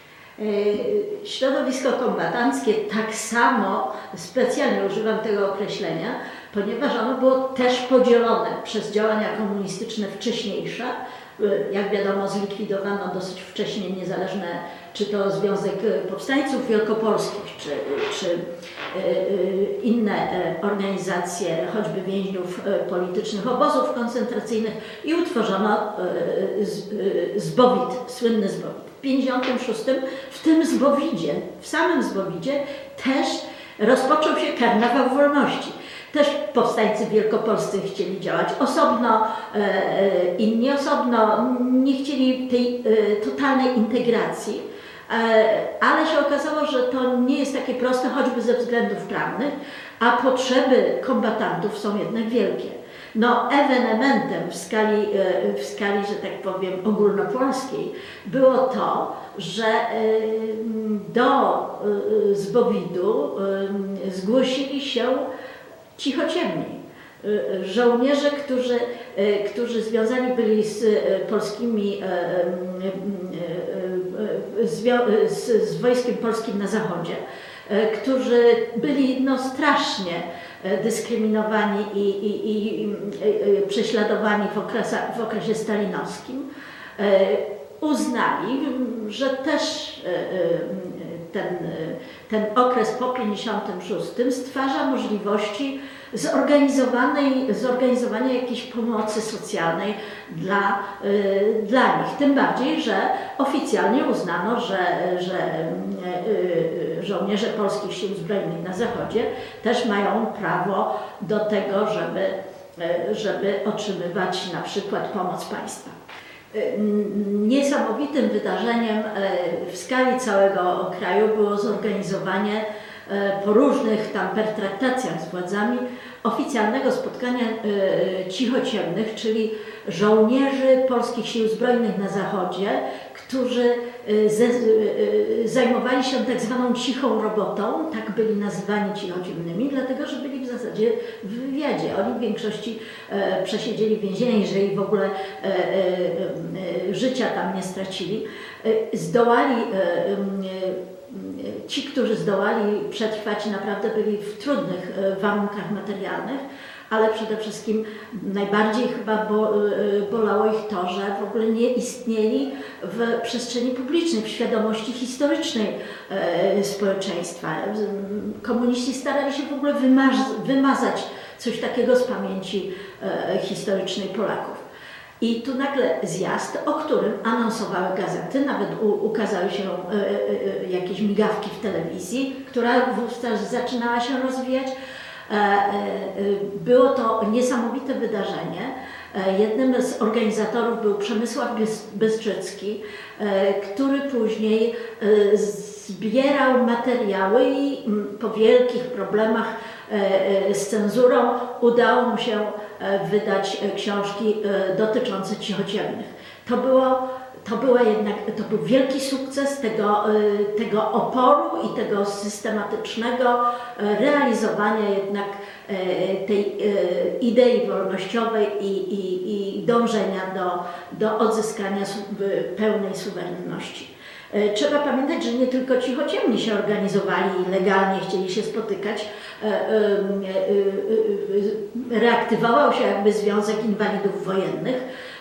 Środowisko kombatanckie tak samo, specjalnie używam tego określenia, ponieważ ono było też podzielone przez działania komunistyczne wcześniejsze. Jak wiadomo, zlikwidowano dosyć wcześnie niezależne, czy to Związek Powstańców Wielkopolskich, czy, czy inne organizacje, choćby więźniów politycznych obozów koncentracyjnych, i utworzono Zbowid, słynny Zbowid. W pięćdziesiątym szóstym w tym Zbowidzie, w samym Zbowidzie też rozpoczął się karnawał wolności. Też powstańcy wielkopolscy chcieli działać osobno, inni osobno, nie chcieli tej totalnej integracji, ale się okazało, że to nie jest takie proste, choćby ze względów prawnych, a potrzeby kombatantów są jednak wielkie. No, ewenementem w skali, w skali, że tak powiem, ogólnopolskiej było to, że do Zbowidu zgłosili się cichociemni żołnierze, którzy, którzy związani byli z polskimi, z, z wojskiem polskim na zachodzie, którzy byli no, strasznie dyskryminowani i, i, i, i prześladowani w, okresie, w okresie stalinowskim, uznali, że też ten, ten okres po pięćdziesiątym szóstym stwarza możliwości zorganizowanej, zorganizowania jakiejś pomocy socjalnej dla, dla nich. Tym bardziej, że oficjalnie uznano, że, że żołnierze polskich sił zbrojnych na Zachodzie też mają prawo do tego, żeby, żeby otrzymywać na przykład pomoc państwa. Niesamowitym wydarzeniem w skali całego kraju było zorganizowanie po różnych tam pertraktacjach z władzami oficjalnego spotkania cichociemnych, czyli żołnierzy polskich sił zbrojnych na Zachodzie, którzy ze, zajmowali się tak zwaną cichą robotą, tak byli nazywani cichociemnymi, dlatego że byli w zasadzie w wywiadzie. Oni w większości przesiedzieli w więzieniu, jeżeli w ogóle życia tam nie stracili. Zdołali, ci, którzy zdołali przetrwać, naprawdę byli w trudnych warunkach materialnych, ale przede wszystkim najbardziej chyba bolało ich to, że w ogóle nie istnieli w przestrzeni publicznej, w świadomości historycznej społeczeństwa. Komuniści starali się w ogóle wymazać coś takiego z pamięci historycznej Polaków. I tu nagle zjazd, o którym anonsowały gazety, nawet u, ukazały się e, e, jakieś migawki w telewizji, która wówczas zaczynała się rozwijać. E, e, było to niesamowite wydarzenie. E, jednym z organizatorów był Przemysław Bystrzycki, e, który później e, zbierał materiały i m, po wielkich problemach e, z cenzurą udało mu się wydać książki dotyczące cichociemnych. To było, to była jednak, to był wielki sukces tego, tego oporu i tego systematycznego realizowania jednak tej idei wolnościowej i, i, i dążenia do, do odzyskania pełnej suwerenności. Trzeba pamiętać, że nie tylko cichociemni się organizowali i legalnie chcieli się spotykać. Reaktywował się jakby Związek Inwalidów Wojennych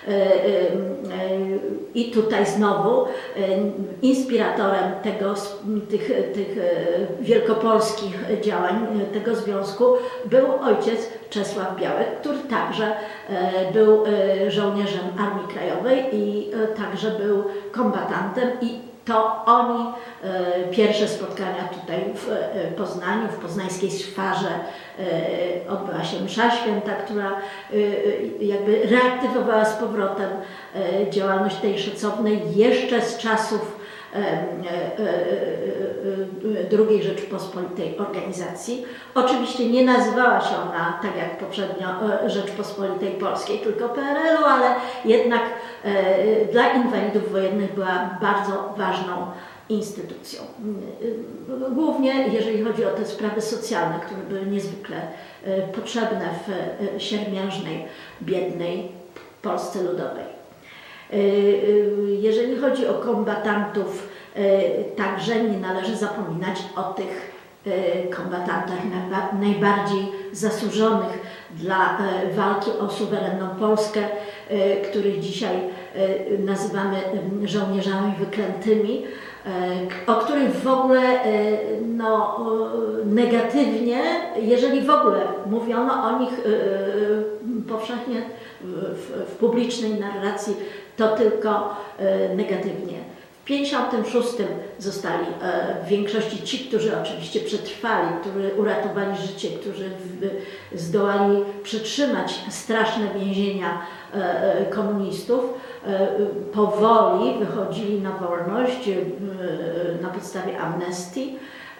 i tutaj znowu inspiratorem tego, tych, tych wielkopolskich działań tego związku był ojciec Czesław Białek, który także był żołnierzem Armii Krajowej i także był kombatantem i to oni, e, pierwsze spotkania tutaj w e, Poznaniu, w poznańskiej Szwarze e, odbyła się msza święta, która e, jakby reaktywowała z powrotem e, działalność tej szacownej jeszcze z czasów e, e, e, drugiej Rzeczypospolitej organizacji. Oczywiście nie nazywała się ona, tak jak poprzednio, Rzeczpospolitej Polskiej, tylko P R L u, ale jednak e, dla inwalidów wojennych była bardzo ważną instytucją. Głównie jeżeli chodzi o te sprawy socjalne, które były niezwykle e, potrzebne w e, siermiężnej, biednej Polsce Ludowej. E, e, jeżeli chodzi o kombatantów, e, także nie należy zapominać o tych kombatantach najbardziej zasłużonych dla walki o suwerenną Polskę, których dzisiaj nazywamy żołnierzami wyklętymi, o których w ogóle no, negatywnie, jeżeli w ogóle mówiono o nich powszechnie w, w publicznej narracji, to tylko negatywnie. W tysiąc dziewięćset pięćdziesiątym szóstym zostali w większości ci, którzy oczywiście przetrwali, którzy uratowali życie, którzy zdołali przetrzymać straszne więzienia komunistów, powoli wychodzili na wolność na podstawie amnestii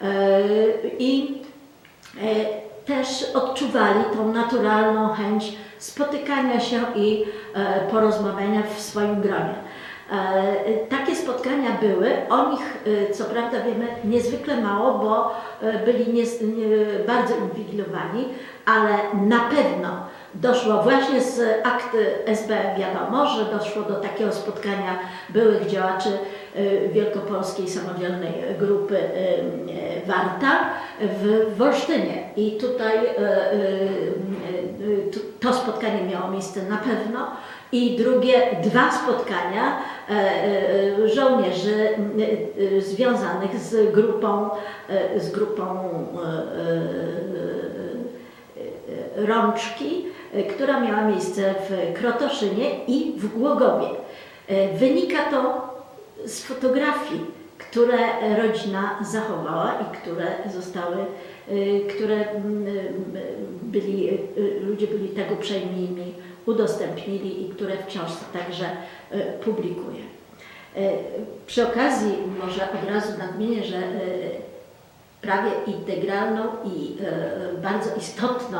i też odczuwali tą naturalną chęć spotykania się i porozmawiania w swoim gronie. Takie spotkania były, o nich co prawda wiemy niezwykle mało, bo byli nie, nie, bardzo inwigilowani, ale na pewno doszło właśnie z akt S B wiadomo, że doszło do takiego spotkania byłych działaczy Wielkopolskiej Samodzielnej Grupy Warta w Wolsztynie i tutaj to spotkanie miało miejsce na pewno. I drugie, dwa spotkania żołnierzy związanych z grupą, z grupą Rączki, która miała miejsce w Krotoszynie i w Głogowie. Wynika to z fotografii, które rodzina zachowała i które zostały, które byli, ludzie byli tak uprzejmi mi udostępnili i które w książce także publikuję. Przy okazji może od razu nadmienię, że prawie integralną i bardzo istotną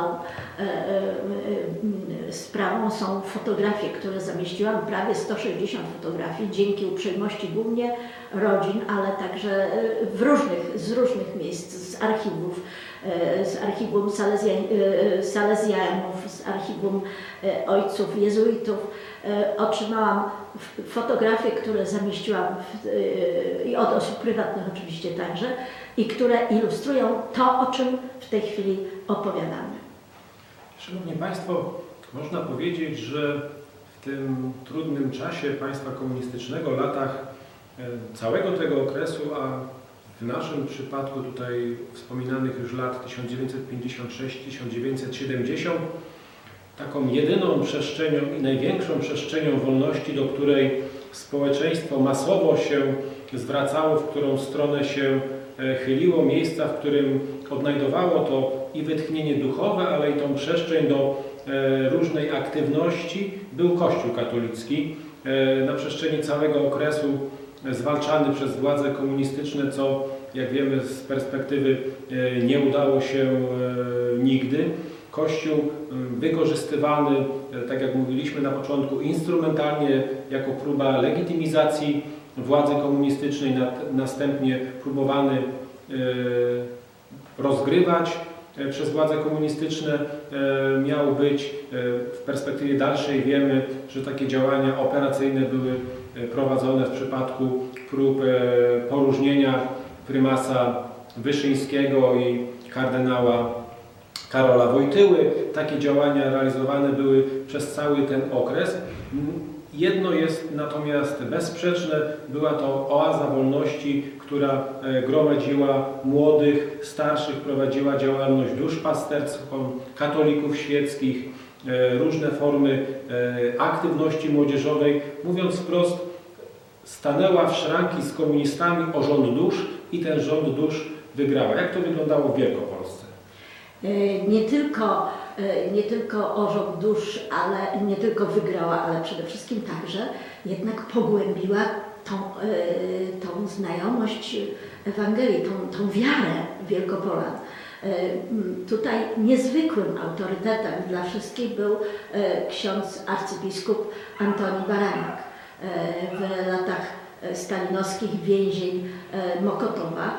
sprawą są fotografie, które zamieściłam, prawie sto sześćdziesiąt fotografii, dzięki uprzejmości głównie rodzin, ale także w różnych, z różnych miejsc, z archiwów, z archiwum Salezjanów, z archiwum ojców jezuitów. Otrzymałam fotografie, które zamieściłam w, i od osób prywatnych oczywiście także, i które ilustrują to, o czym w tej chwili opowiadamy.
Szanowni Państwo, można powiedzieć, że w tym trudnym czasie państwa komunistycznego, latach całego tego okresu, a w naszym przypadku tutaj wspominanych już lat tysiąc dziewięćset pięćdziesiąt sześć do tysiąc dziewięćset siedemdziesiąt, taką jedyną przestrzenią i największą przestrzenią wolności, do której społeczeństwo masowo się zwracało, w którą stronę się chyliło, miejsca, w którym odnajdowało to i wytchnienie duchowe, ale i tą przestrzeń do różnej aktywności, był Kościół katolicki. Na przestrzeni całego okresu zwalczany przez władze komunistyczne, co jak wiemy z perspektywy nie udało się nigdy. Kościół wykorzystywany, tak jak mówiliśmy na początku, instrumentalnie jako próba legitymizacji władzy komunistycznej, następnie próbowany rozgrywać przez władze komunistyczne miał być. W perspektywie dalszej wiemy, że takie działania operacyjne były prowadzone w przypadku prób poróżnienia prymasa Wyszyńskiego i kardynała Karola Wojtyły. Takie działania realizowane były przez cały ten okres. Jedno jest natomiast bezsprzeczne, była to oaza wolności, która gromadziła młodych, starszych, prowadziła działalność duszpasterską, katolików świeckich, różne formy aktywności młodzieżowej. Mówiąc wprost, stanęła w szranki z komunistami o rząd dusz i ten rząd dusz wygrała. Jak to wyglądało w Wielkopolsce?
Nie tylko, nie tylko o rząd dusz, ale nie tylko wygrała, ale przede wszystkim także jednak pogłębiła tą, tą znajomość Ewangelii, tą, tą wiarę Wielkopolan. Tutaj niezwykłym autorytetem dla wszystkich był ksiądz arcybiskup Antoni Baraniak. W latach stalinowskich więzień Mokotowa,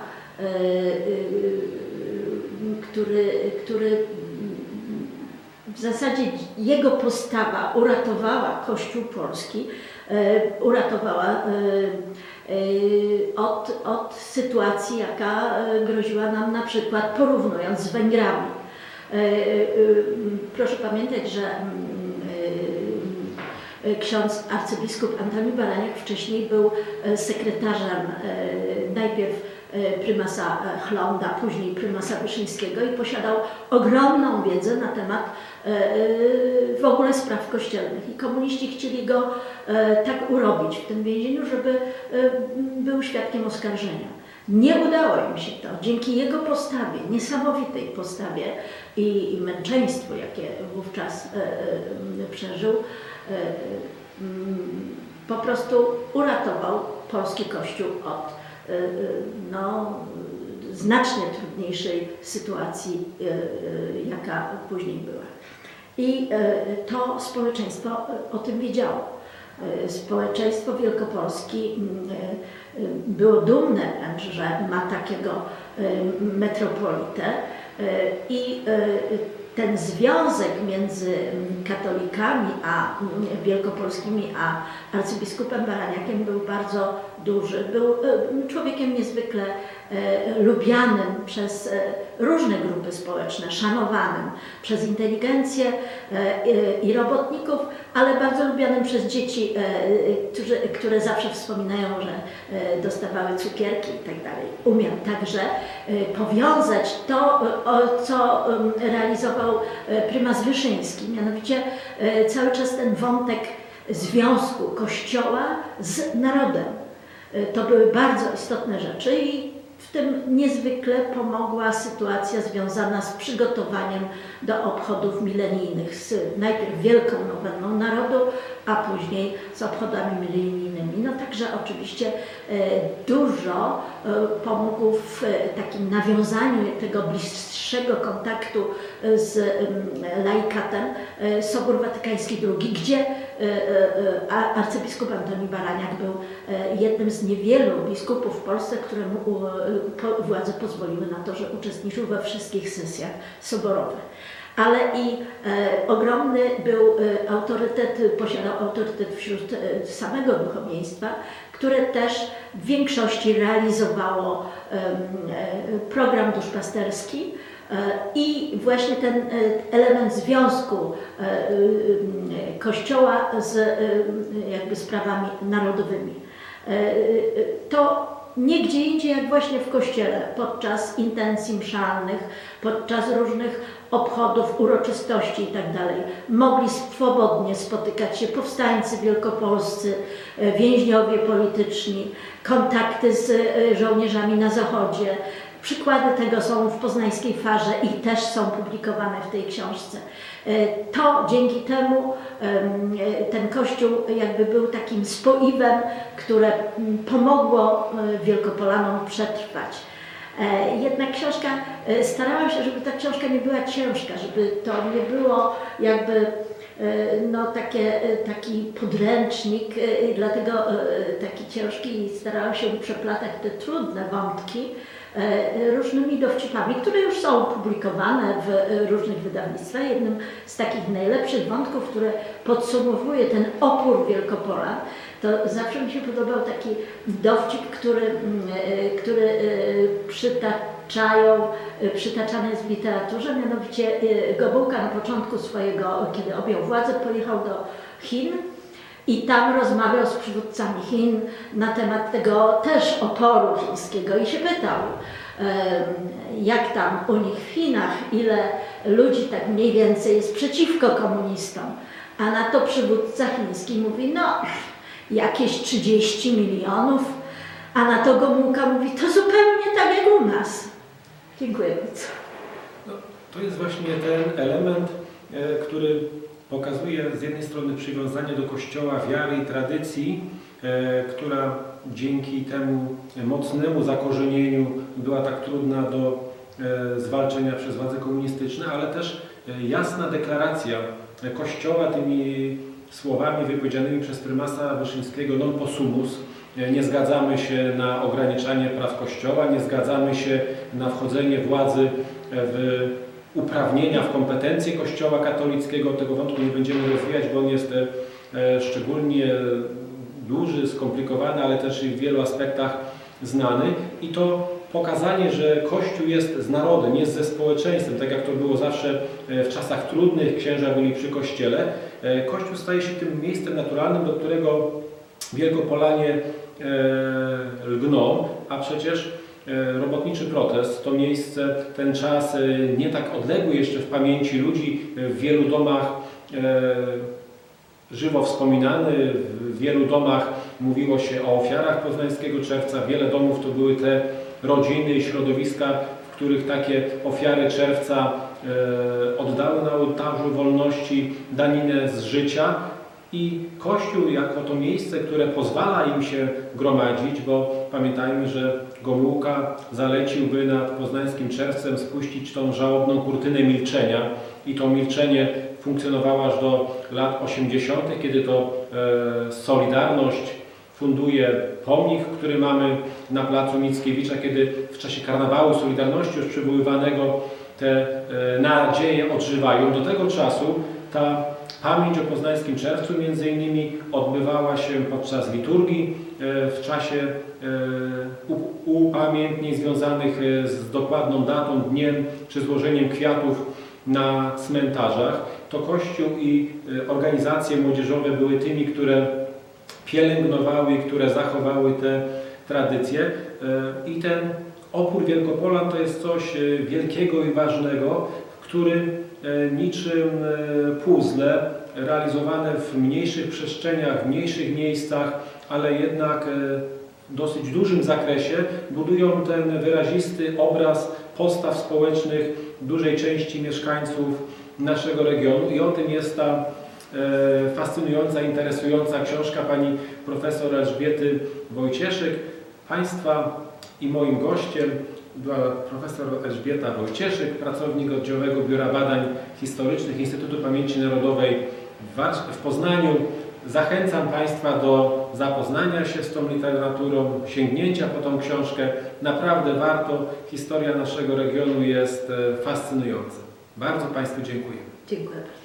który, który w zasadzie jego postawa uratowała Kościół polski, uratowała od, od sytuacji, jaka groziła nam na przykład porównując z Węgrami. Proszę pamiętać, że ksiądz arcybiskup Antoni Baraniak wcześniej był sekretarzem najpierw prymasa Chlonda, później prymasa Wyszyńskiego i posiadał ogromną wiedzę na temat w ogóle spraw kościelnych. I komuniści chcieli go tak urobić w tym więzieniu, żeby był świadkiem oskarżenia. Nie udało im się to. Dzięki jego postawie, niesamowitej postawie i, i męczeństwu, jakie wówczas przeżył, po prostu uratował polski Kościół od no, znacznie trudniejszej sytuacji, jaka później była. I to społeczeństwo o tym wiedziało. Społeczeństwo wielkopolskie było dumne wręcz, że ma takiego metropolitę i ten związek między katolikami a wielkopolskimi a arcybiskupem Baraniakiem był bardzo duży. Był człowiekiem niezwykle lubianym przez różne grupy społeczne, szanowanym przez inteligencję i robotników, ale bardzo lubianym przez dzieci, którzy, które zawsze wspominają, że dostawały cukierki i tak dalej. Umiał także powiązać to, co realizował prymas Wyszyński, mianowicie cały czas ten wątek związku Kościoła z narodem. To były bardzo istotne rzeczy i w tym niezwykle pomogła sytuacja związana z przygotowaniem do obchodów milenijnych, z najpierw Wielką Nowenną Narodu, a później z obchodami milenijnymi. No także oczywiście dużo pomógł w takim nawiązaniu tego bliższego kontaktu z laikatem Sobór Watykański drugi, gdzie arcybiskup Antoni Baraniak był jednym z niewielu biskupów w Polsce, któremu władze pozwoliły na to, że uczestniczył we wszystkich sesjach soborowych. Ale i e, ogromny był e, autorytet, posiadał autorytet wśród e, samego duchowieństwa, które też w większości realizowało e, e, program duszpasterski e, i właśnie ten e, element związku e, e, Kościoła z e, jakby sprawami narodowymi. E, e, to nie gdzie indziej jak właśnie w Kościele, podczas intencji mszalnych, podczas różnych obchodów, uroczystości itd. mogli swobodnie spotykać się powstańcy wielkopolscy, więźniowie polityczni, kontakty z żołnierzami na Zachodzie. Przykłady tego są w poznańskiej Farze i też są publikowane w tej książce. To dzięki temu ten Kościół jakby był takim spoiwem, które pomogło Wielkopolanom przetrwać. Jednak książka, starałam się, żeby ta książka nie była ciężka, żeby to nie było jakby no, takie, taki podręcznik, dlatego taki ciężki i starałam się przeplatać te trudne wątki różnymi dowcipami, które już są publikowane w różnych wydawnictwach. Jednym z takich najlepszych wątków, które podsumowuje ten opór Wielkopolan, to zawsze mi się podobał taki dowcip, który, który przytaczają, przytaczany jest w literaturze, mianowicie Gomułka na początku swojego, kiedy objął władzę, pojechał do Chin i tam rozmawiał z przywódcami Chin na temat tego też oporu chińskiego i się pytał, jak tam u nich w Chinach, ile ludzi tak mniej więcej jest przeciwko komunistom. A na to przywódca chiński mówi, no jakieś trzydzieści milionów, a na to Gomułka mówi, to zupełnie tak jak u nas. Dziękuję bardzo.
No, to jest właśnie ten element, e, który pokazuje z jednej strony przywiązanie do Kościoła, wiary i tradycji, e, która dzięki temu mocnemu zakorzenieniu była tak trudna do e, zwalczenia przez władze komunistyczne, ale też e, jasna deklaracja Kościoła tymi słowami wypowiedzianymi przez prymasa Wyszyńskiego non possumus. E, nie zgadzamy się na ograniczanie praw Kościoła, nie zgadzamy się na wchodzenie władzy w uprawnienia, w kompetencje Kościoła katolickiego. Tego wątku nie będziemy rozwijać, bo on jest e, szczególnie duży, skomplikowany, ale też i w wielu aspektach znany. I to pokazanie, że Kościół jest z narodem, jest ze społeczeństwem, tak jak to było zawsze w czasach trudnych, księża byli przy Kościele. Kościół staje się tym miejscem naturalnym, do którego Wielkopolanie lgną, a przecież robotniczy protest to miejsce, ten czas nie tak odległy jeszcze w pamięci ludzi, w wielu domach żywo wspominany, w wielu domach mówiło się o ofiarach Poznańskiego Czerwca. Wiele domów to były te rodziny i środowiska, w których takie ofiary Czerwca e, oddały na ołtarzu wolności daninę z życia. I Kościół jako to miejsce, które pozwala im się gromadzić, bo pamiętajmy, że Gomułka zaleciłby nad Poznańskim Czerwcem spuścić tą żałobną kurtynę milczenia i to milczenie funkcjonowało aż do lat osiemdziesiątych, kiedy to e, Solidarność funduje pomnik, który mamy na placu Mickiewicza, kiedy w czasie karnawału Solidarności już przywoływanego te e, nadzieje odżywają. Do tego czasu ta pamięć o Poznańskim Czerwcu między innymi odbywała się podczas liturgii e, w czasie e, upamiętnień związanych z dokładną datą, dniem czy złożeniem kwiatów na cmentarzach. To Kościół i organizacje młodzieżowe były tymi, które pielęgnowały, które zachowały te tradycje. I ten opór Wielkopolan to jest coś wielkiego i ważnego, w którym niczym puzzle realizowane w mniejszych przestrzeniach, w mniejszych miejscach, ale jednak w dosyć dużym zakresie budują ten wyrazisty obraz postaw społecznych dużej części mieszkańców naszego regionu i o tym jest ta e, fascynująca, interesująca książka pani profesor Elżbiety Wojcieszek. Państwa i moim gościem była profesor Elżbieta Wojcieszek, pracownik Oddziałowego Biura Badań Historycznych Instytutu Pamięci Narodowej w, Warsz- w Poznaniu. Zachęcam Państwa do zapoznania się z tą literaturą, sięgnięcia po tą książkę. Naprawdę warto. Historia naszego regionu jest fascynująca. Bardzo Państwu dziękuję.
Dziękuję bardzo.